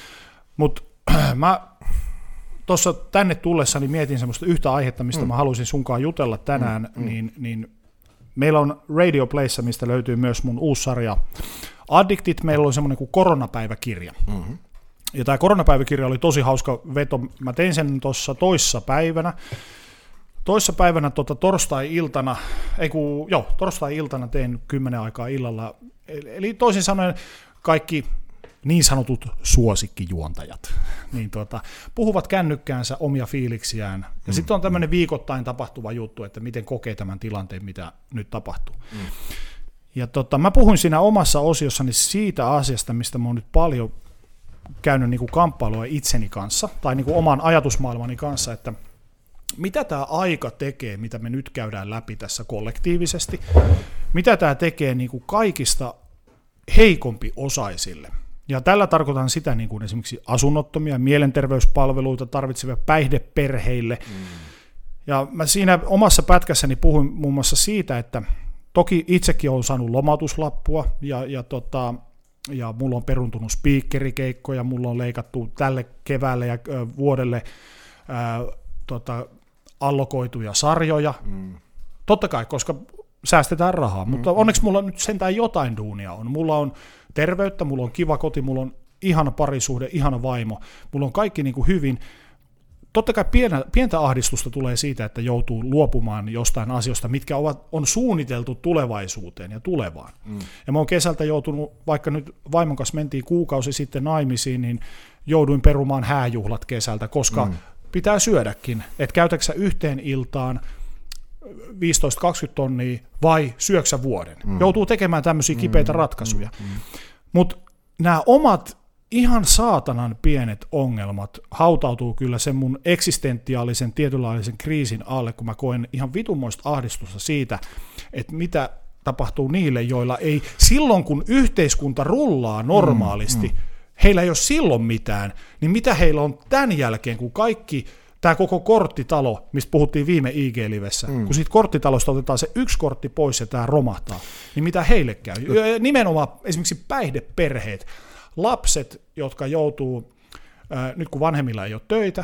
Mutta äh, mä tuossa tänne tullessani mietin semmoista yhtä aihetta, mistä mm. mä haluaisin sunkaan jutella tänään, mm. niin, niin meillä on Radio Playssa, mistä löytyy myös mun uusi sarja Addictit, meillä oli semmoinen kuin koronapäiväkirja. Mm-hmm. Ja tämä koronapäiväkirja oli tosi hauska veto, mä tein sen tuossa toissa päivänä, Toissa päivänä tota, torstai-iltana, ei kun, joo, torstai-iltana tein kymmenen aikaa illalla, eli toisin sanoen kaikki niin sanotut suosikkijuontajat niin tota, puhuvat kännykkäänsä omia fiiliksiään, ja mm. sitten on tämmöinen viikoittain tapahtuva juttu, että miten kokee tämän tilanteen, mitä nyt tapahtuu. Mm. Ja tota, mä puhuin siinä omassa osiossani siitä asiasta, mistä mä oon nyt paljon käynyt niin kuin kamppailua itseni kanssa, tai niin kuin oman ajatusmaailmani kanssa, että mitä tämä aika tekee, mitä me nyt käydään läpi tässä kollektiivisesti, mitä tämä tekee niin kuin kaikista heikompi osaisille. Ja tällä tarkoitan sitä niin kuin esimerkiksi asunnottomia, mielenterveyspalveluita tarvitsevia päihdeperheille. Mm. Ja mä siinä omassa pätkässäni puhuin muun muassa siitä, että toki itsekin olen saanut lomautuslappua ja, ja, tota, ja mulla on peruntunut speakerikeikkoja, mulla on leikattu tälle keväälle ja ö, vuodelle ää, tota, allokoituja sarjoja. Mm. Totta kai, koska säästetään rahaa, mm. mutta onneksi mulla nyt sentään jotain duunia on. Mulla on terveyttä, mulla on kiva koti, mulla on ihana parisuhde, ihana vaimo, mulla on kaikki niin kuin hyvin. Totta kai pienä, pientä ahdistusta tulee siitä, että joutuu luopumaan jostain asioista, mitkä ovat, on suunniteltu tulevaisuuteen ja tulevaan. Mm. Ja mä oon kesältä joutunut, vaikka nyt vaimon kanssa mentiin kuukausi sitten naimisiin, niin jouduin perumaan hääjuhlat kesältä, koska mm. pitää syödäkin, että käytäksä yhteen iltaan viisitoista kaksikymmentä tonnia vai syöksä vuoden. Mm. Joutuu tekemään tämmöisiä kipeitä mm. ratkaisuja. Mm. Mutta nämä omat ihan saatanan pienet ongelmat hautautuu kyllä sen mun eksistentiaalisen tietynlaisen kriisin alle, kun mä koen ihan vitunmoista ahdistusta siitä, että mitä tapahtuu niille, joilla ei silloin, kun yhteiskunta rullaa normaalisti, mm. Mm. heillä ei ole silloin mitään, niin mitä heillä on tämän jälkeen, kun kaikki tämä koko korttitalo, mistä puhuttiin viime I G-livessä, mm. kun siitä korttitalosta otetaan se yksi kortti pois ja tämä romahtaa, niin mitä heille käy? Nimenomaan esimerkiksi päihdeperheet, lapset, jotka joutuu, ää, nyt kun vanhemmilla ei ole töitä,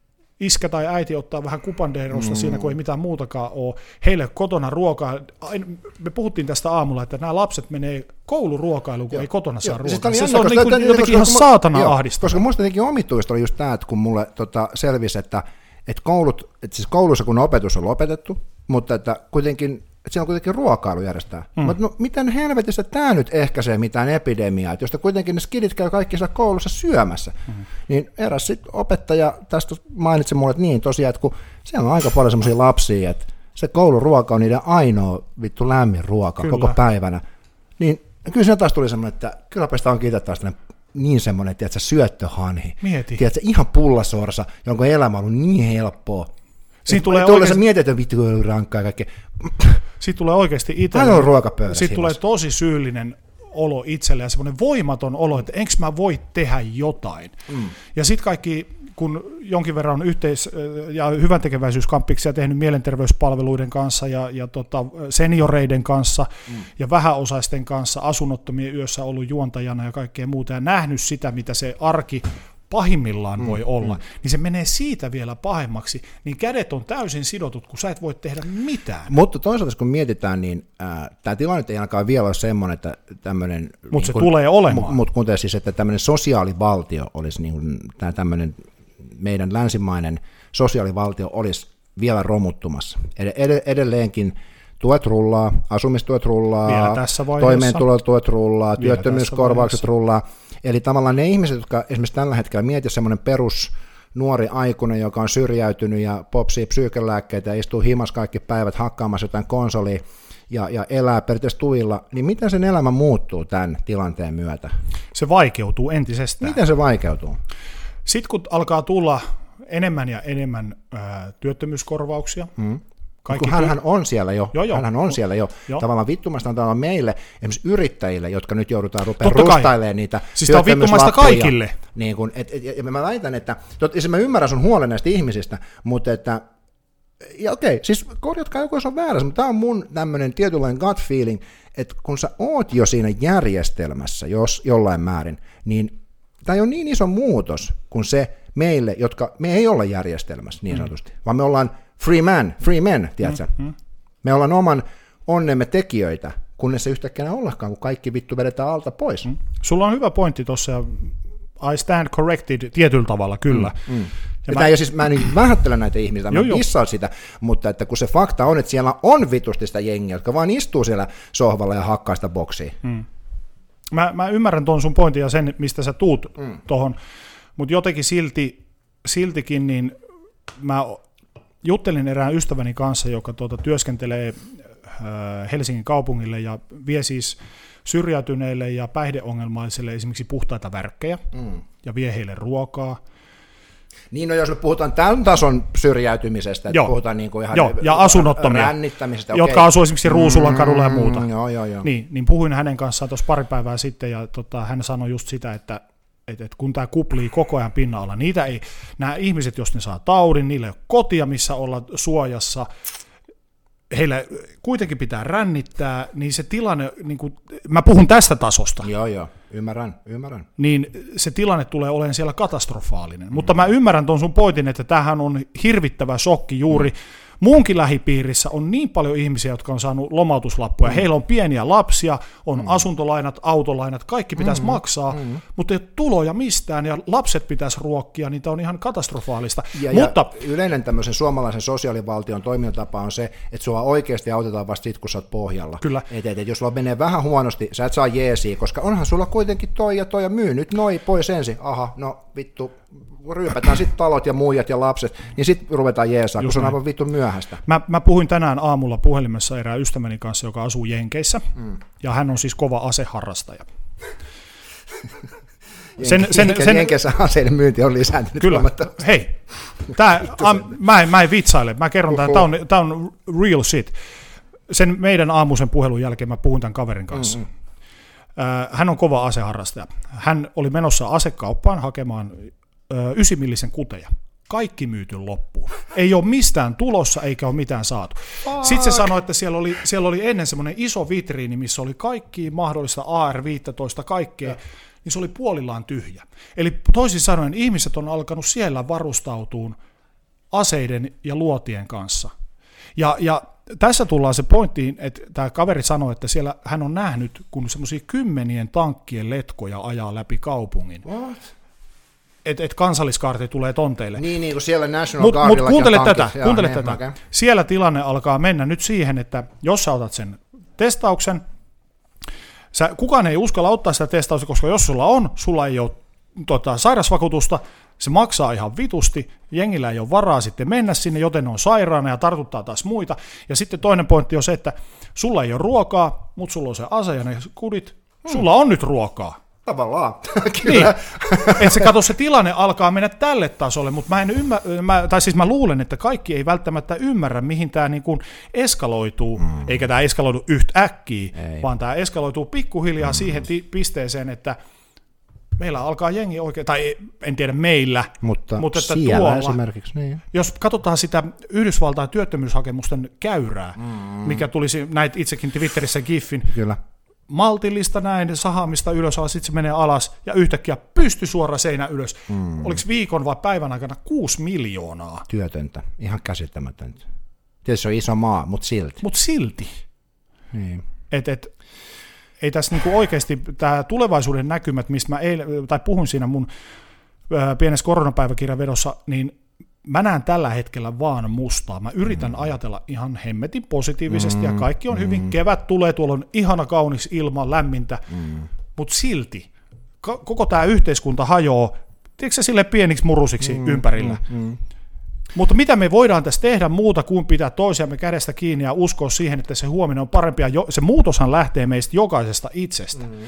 iskä tai äiti ottaa vähän kupandeerosta mm. siinä, kun ei mitään muutakaan ole, heille kotona ruokaa, me puhuttiin tästä aamulla, että nämä lapset menee kouluruokailuun, kun joo, ei kotona saa ruokaa. Siis se, se on niin kuin, jotenkin ihan saatana ahdistavaa. Koska minusta jotenkin omituista oli just tämä, että kun mulle tota, selvisi, että, että, koulut, että siis koulussa kun opetus on lopetettu, mutta että kuitenkin, että siellä on kuitenkin ruokailu järjestää. Mm. Mutta no, miten helvetissä tämä nyt ehkäisee mitään epidemiaa, että josta kuitenkin ne skidit käy kaikki siellä koulussa syömässä. Mm. Niin eräs sit opettaja tästä mainitsi mulle, että niin tosiaan, että kun siellä on aika paljon semmoisia lapsia, että se kouluruoka on niiden ainoa vittu lämmin ruoka kyllä. koko päivänä, niin kyllä siinä taas tuli semmoinen, että kylläpä sitä on kiitettä taas niin semmoinen, tiedätkö, syöttöhanhi. Mieti. Tiedätkö, ihan pullasorsa, jonka elämä on ollut niin helppoa. Siinä tulee oikeasti... Se mietit, että vittu rankkaa ja kaikkea. Siitä tulee oikeasti itselle. Siitä tulee tosi syyllinen olo itselle ja semmoinen voimaton olo, että enkö mä voi tehdä jotain. Mm. Ja sitten kaikki, kun jonkin verran on yhteis- ja hyväntekeväisyyskampiksia tehnyt mielenterveyspalveluiden kanssa ja, ja tota senioreiden kanssa mm. ja vähäosaisten kanssa, asunnottomien yössä ollut juontajana ja kaikkea muuta ja nähnyt sitä, mitä se arki pahimmillaan mm, voi olla, mm. niin se menee siitä vielä pahemmaksi, niin kädet on täysin sidotut, kun sä et voi tehdä mitään. Mutta toisaalta kun mietitään, niin äh, tämä tilanne ei ainakaan vielä ole semmoinen, että tämmöinen... Mutta niin se kun, tulee olemaan. Mutta kuten siis, että tämmöinen sosiaalivaltio olisi, niin kuin, tämä tämmöinen meidän länsimainen sosiaalivaltio olisi vielä romuttumassa. Ed- edelleenkin tuet rullaa, asumistuet rullaa, toimeentulotuet rullaa, vielä työttömyyskorvaukset rullaa. Eli tavallaan ne ihmiset, jotka esimerkiksi tällä hetkellä miettii semmoinen perus nuori aikuinen, joka on syrjäytynyt ja popsii psyykelääkkeitä ja istuu himas kaikki päivät hakkaamassa jotain konsolia ja, ja elää periaatteessa tuilla, niin miten sen elämä muuttuu tämän tilanteen myötä? Se vaikeutuu entisestään. Miten se vaikeutuu? Sitten kun alkaa tulla enemmän ja enemmän ää, työttömyyskorvauksia, hmm. Kun hänhän on siellä jo, joo, joo. hänhän on siellä jo. Joo. Tavallaan vittumasta on tavallaan meille, esimerkiksi yrittäjille, jotka nyt joudutaan rupeamaan rustailemaan niitä siis työttömyyslappuja. Kaikille. Niin kun, et, et, ja mä väitän, että, ja mä ymmärrän sun huolen näistä ihmisistä, mutta että, ja okei, siis korjatkaa joku, jos on väärässä, mutta tämä on mun tämmöinen tietynlainen gut feeling, että kun sä oot jo siinä järjestelmässä jos jollain määrin, niin tämä ei ole niin iso muutos kuin se meille, jotka, me ei olla järjestelmässä niin sanotusti, mm. vaan me ollaan free man, free men, tiedätkö? Mm-hmm. Me ollaan oman onnemme tekijöitä, kunnes se yhtäkkiä ei ollakaan, kun kaikki vittu vedetään alta pois. Mm. Sulla on hyvä pointti tuossa, ja I stand corrected tietyllä tavalla, kyllä. Mm, mm. Ja mä... Siis, mä en vähättele näitä ihmisiä, mä dissaan sitä, mutta että kun se fakta on, että siellä on vitusti sitä jengiä, jotka vaan istuu siellä sohvalla ja hakkaa sitä boksia. Mm. Mä, mä ymmärrän tuon sun pointin ja sen, mistä sä tuut mm. tuohon, mutta jotenkin silti, siltikin, niin mä juttelin erään ystäväni kanssa, joka tuota, työskentelee äh, Helsingin kaupungille ja vie siis syrjäytyneille ja päihdeongelmaisille esimerkiksi puhtaita värkkejä mm. ja vie heille ruokaa. Niin, no jos me puhutaan tämän tason syrjäytymisestä, että puhutaan niin kuin ihan joo, ja asunnottomia, rännittämisestä, jotka okei. asuu esimerkiksi Ruusulan kadulla ja muuta. Mm, joo, joo, joo. Niin, niin puhuin hänen kanssaan tuossa pari päivää sitten, ja tota, hän sanoi just sitä, että et, et kun tämä kuplii koko ajan pinnan alla, niitä ei, nämä ihmiset, jos ne saa taudin, niillä ei ole kotia, missä olla suojassa, heillä kuitenkin pitää rännittää, niin se tilanne, niin kuin, mä puhun tästä tasosta. Joo, joo, ymmärrän, ymmärrän. Niin se tilanne tulee olemaan siellä katastrofaalinen. Mm. Mutta mä ymmärrän tuon sun pointin, että tämähän on hirvittävä shokki juuri. Mm. Muunkin lähipiirissä on niin paljon ihmisiä, jotka on saanut lomautuslappuja. Mm. Heillä on pieniä lapsia, on mm. asuntolainat, autolainat, kaikki pitäisi mm. maksaa, mm. mutta ei ole tuloja mistään ja lapset pitäisi ruokkia, niin tämä on ihan katastrofaalista. Ja, mutta, ja yleinen tämmöisen suomalaisen sosiaalivaltion toimintatapa on se, että sua oikeasti autetaan vasta sit, kun sä oot pohjalla. Kyllä. Et, et, et, jos sulla menee vähän huonosti, sä et saa jeesiä, koska onhan sulla kuitenkin toi ja toi ja myy nyt noi pois ensin. Aha, no vittu. Ryypätään sitten talot ja muijat ja lapset, niin sitten ruvetaan jeesaa, kun se on aivan vittu myöhäistä. Mä, mä puhuin tänään aamulla puhelimessa erään ystäväni kanssa, joka asuu Jenkeissä, mm. ja hän on siis kova aseharrastaja. sen, sen, sen, Jenkeissä aseiden myynti on lisääntynyt. Kyllä, hei, tää, am, mä, en, mä en vitsaile, mä kerron tämän, tämä on, tää on real shit. Sen meidän aamuisen puhelun jälkeen mä puhun tämän kaverin kanssa. Mm-hmm. Hän on kova aseharrastaja. Hän oli menossa asekauppaan hakemaan ysimillisen kuteja. Kaikki myyty loppuun. Ei ole mistään tulossa eikä ole mitään saatu. Fuck. Sitten se sanoi, että siellä oli, siellä oli ennen semmoinen iso vitriini, missä oli kaikki mahdollista A R viisitoista, kaikkea, ja. Niin se oli puolillaan tyhjä. Eli toisin sanoen ihmiset on alkanut siellä varustautumaan aseiden ja luotien kanssa. Ja, ja tässä tullaan se pointtiin, että tämä kaveri sanoi, että siellä hän on nähnyt, kun semmoisia kymmenien tankkien letkoja ajaa läpi kaupungin. What? Että et kansalliskaarti tulee tonteille. Niin, niin kuin siellä National Mut, Guardillakin mut kuuntele on tätä, tankit. kuuntele Joo, tätä. Niin, okay. Siellä tilanne alkaa mennä nyt siihen, että jos sä otat sen testauksen, sä, kukaan ei uskalla ottaa sitä testausta, koska jos sulla on, sulla ei ole tota, sairausvakuutusta, se maksaa ihan vitusti, jengillä ei ole varaa sitten mennä sinne, joten ne on sairaana ja tartuttaa taas muita. Ja sitten toinen pointti on se, että sulla ei ole ruokaa, mutta sulla on se ase ja ne kudit, hmm. sulla on nyt ruokaa. Tavallaan, kyllä. Niin. Et se, kato, se tilanne alkaa mennä tälle tasolle, mutta mä en ymmär, mä, tai siis mä luulen, että kaikki ei välttämättä ymmärrä, mihin tämä niin kuin eskaloituu, mm. eikä tämä eskaloidu yhtäkkiä, ei. Vaan tämä eskaloituu pikkuhiljaa mm. siihen ti- pisteeseen, että meillä alkaa jengi oikein, tai en tiedä meillä, mutta, mutta että siellä tuolla, esimerkiksi. Niin. Jos katsotaan sitä Yhdysvaltain työttömyyshakemusten käyrää, mm. mikä tulisi, näit itsekin Twitterissä giffin, kyllä. maltillista näin, sahaamista ylös, sitten se menee alas, ja yhtäkkiä pysty suora seinä ylös. Mm. Oliko viikon vai päivän aikana kuusi miljoonaa? Työtöntä, ihan käsittämätöntä. Tietysti se on iso maa, mutta silti. Mutta silti. Niin. Et, et, ei tässä niinku oikeasti, tämä tulevaisuuden näkymät, mistä mä eilen, tai puhun siinä mun ää, pienessä koronapäiväkirjavedossa, niin mä näen tällä hetkellä vaan mustaa. Mä yritän mm. ajatella ihan hemmetin positiivisesti, mm. ja kaikki on mm. hyvin. Kevät tulee, tuolla on ihana kaunis ilma, lämmintä, mm. mutta silti ka- koko tämä yhteiskunta hajoaa, tiedätkö se sille pieniksi murusiksi mm. ympärillä. Mm. Mm. Mutta mitä me voidaan tässä tehdä muuta kuin pitää toisiamme kädestä kiinni ja uskoa siihen, että se huominen on parempi, ja jo- se muutoshan lähtee meistä jokaisesta itsestä. Mm.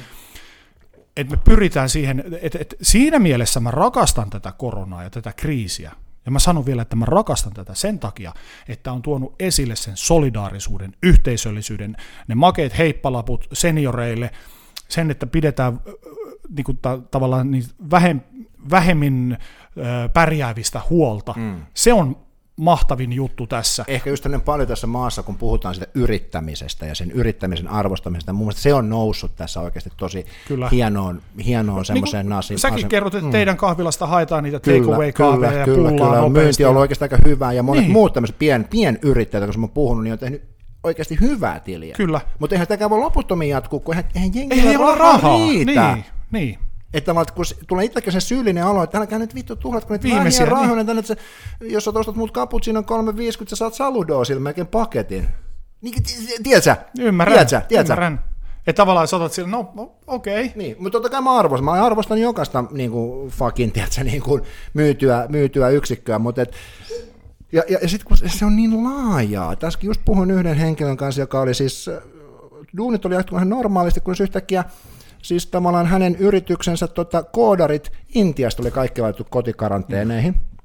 Että me pyritään siihen, että et siinä mielessä mä rakastan tätä koronaa ja tätä kriisiä. Ja mä sanon vielä, että mä rakastan tätä sen takia, että on tuonut esille sen solidaarisuuden, yhteisöllisyyden, ne makeat heippalaput senioreille, sen, että pidetään niin kuin, ta- tavallaan niin vähem, vähemmin ö, pärjäävistä huolta. Mm. Se on mahtavin juttu tässä. Ehkä just tämmöinen paljon tässä maassa, kun puhutaan siitä yrittämisestä ja sen yrittämisen arvostamisesta, mun mielestä se on noussut tässä oikeasti tosi kyllä. hienoon, hienoon semmoiseen niin nasiin. Säkin kerrot, että mm. teidän kahvilasta haetaan niitä take-away-kahveja ja pullaa kyllä. nopeasti. Myynti on ollut oikeasti aika hyvää, ja monet niin. muut tämmöiset pien, pienyrittäjät, kun mä oon puhunut, niin on tehnyt oikeasti hyvää tiliä. Kyllä. Mutta eihän sitä voi loputtomiin jatkuu, kun eihän, eihän jengillä ei rahaa, rahaa riitä. Niin, niin. Että kun tulee itsekin se syyllinen alo, että älkää nyt vittu tuhlatko niitä vähiä rahoja, niin. että jos sä ostat mut cappuccinon kolme viisikymmentä, sä saat saludoa sillä melkein paketin. Niin, tiedätkö? Ymmärrän, tiedätkö? Tiedätkö? ymmärrän. Että tavallaan sä otat sillä, no okei. Okay. Niin, mutta totta kai mä arvostan. Mä arvostan jokaista niin kuin fucking, tiedätkö, niin kuin myytyä, myytyä yksikköä, mutta et, ja, ja, ja sitten kun se on niin laajaa, tässäkin just puhuin yhden henkilön kanssa, joka oli siis, duunit oli ihan normaalisti, kun se yhtäkkiä siis tavallaan hänen yrityksensä tota, koodarit Intiasta oli kaikki laitettu kotikaranteeneihin.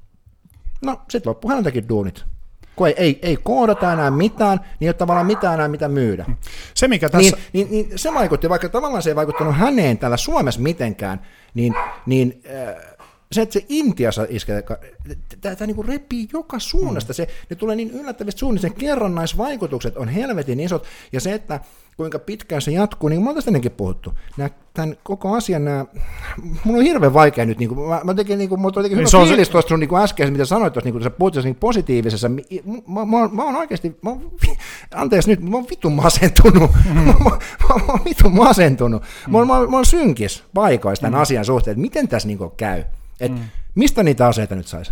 No, sitten loppu häneltäkin duunit. Kun ei, ei, ei koodata enää mitään, niin ei ole tavallaan mitään enää mitä myydä. Se, mikä tässä... Niin, niin, niin se vaikutti, vaikka tavallaan se ei vaikuttanut häneen täällä Suomessa mitenkään, niin, niin äh, se, että se Intiassa iskee, tämä niinku repii joka suunnasta, se, ne tulee niin yllättävistä suunnista, sen kerrannaisvaikutukset on helvetin isot, ja se, että kuinka pitkään se jatkuu, niin kuin me ollaan tästä ennenkin puhuttu, nää, tämän koko asian, nää, mun on hirveän vaikea nyt, niin kuin, mä, mä tekin, niin kuin, mulla oli hyvä fiilis tuosta sun niin äsken, mitä sanoit tuossa, niin kuin sä puhut niin positiivisessa, mä, mä, mä, mä oon oikeasti, mä oon, anteeksi nyt, mä oon vitun masentunut, mm. mä, mä, mä, mä oon vitun masentunut, mm. mä, mä, mä oon synkis paikoissa tämän mm. asian suhteen, että miten tässä niin kuin käy, että mm. mistä niitä aseita nyt saisi?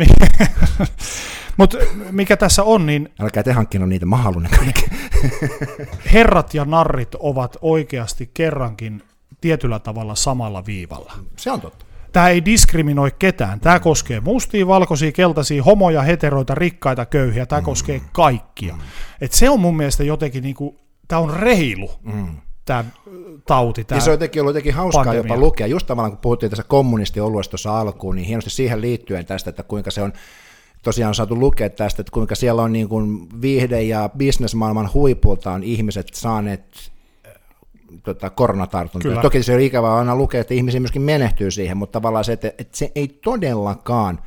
Mutta mikä tässä on, niin... Älkää te hankkinut niitä, mä haluun ne kaikki. Herrat ja narrit ovat oikeasti kerrankin tietyllä tavalla samalla viivalla. Se on totta. Tämä ei diskriminoi ketään. Tämä koskee mustia, valkoisia, keltaisia, homoja, heteroita, rikkaita, köyhiä. Tämä mm. koskee kaikkia. Mm. Et se on mun mielestä jotenkin, niinku, tämä on reilu. Mm. Tämä tauti, tämä ja se on jotenkin ollut jotenkin hauskaa pandemia. Jopa lukea, just tavallaan kun puhuttiin tässä kommunistioluesta tuossa alkuun, niin hienosti siihen liittyen tästä, että kuinka se on tosiaan on saatu lukea tästä, että kuinka siellä on niin kuin viihde- ja bisnesmaailman huipultaan ihmiset saaneet tota, koronatartuntoja. Toki se on ikävää aina lukea, että ihmisiä myöskin menehtyy siihen, mutta tavallaan se, että, että se ei todellakaan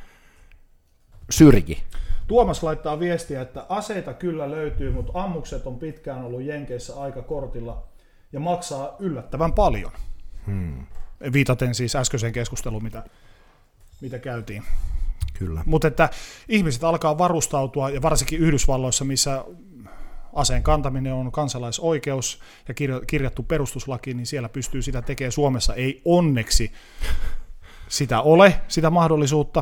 syrji. Tuomas laittaa viestiä, että aseita kyllä löytyy, mutta ammukset on pitkään ollut Jenkeissä aika kortilla ja maksaa yllättävän paljon. Hmm. Viitaten siis äskeiseen keskusteluun, mitä, mitä käytiin. Kyllä. Mutta että ihmiset alkaa varustautua, ja varsinkin Yhdysvalloissa, missä aseen kantaminen on kansalaisoikeus ja kirjattu perustuslakiin, niin siellä pystyy sitä tekemään. Suomessa ei onneksi sitä ole, sitä mahdollisuutta.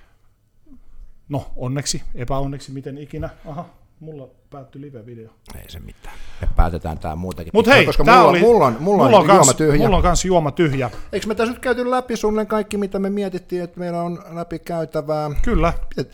No, onneksi, epäonneksi, miten ikinä. Aha, mulla päättyi live-video. Ei se mitään. Me päätetään tää muutenkin. Mutta hei, koska tää mulla, oli, mulla on, mulla mulla on, on juoma kans, tyhjä. Mulla on kans juoma tyhjä. Eikö me tässä nyt käyty läpi suunnilleen kaikki, mitä me mietittiin, että meillä on läpi käytävää? Kyllä.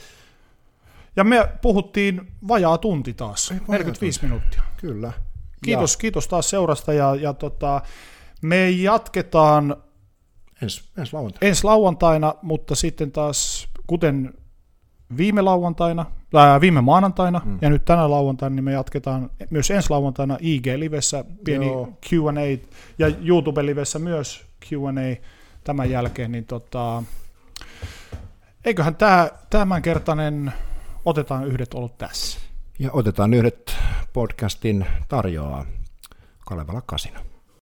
Ja me puhuttiin vajaa tunti taas, vajaa neljäkymmentäviisi tunti. Minuuttia. Kyllä. Kiitos, kiitos taas seurasta, ja, ja tota, me jatketaan ensi, ensi lauantaina. ensi lauantaina, mutta sitten taas, kuten viime lauantaina, ää, viime maanantaina, mm. ja nyt tänä lauantaina, niin me jatketaan myös ensi lauantaina I G-livessä, pieni Joo. Q and A, ja YouTube-livessä myös Q and A tämän jälkeen, niin tota, eiköhän tämä tämänkertainen otetaan yhdet ollut tässä. Ja otetaan yhdet podcastin tarjoaa Kalevala Kasino.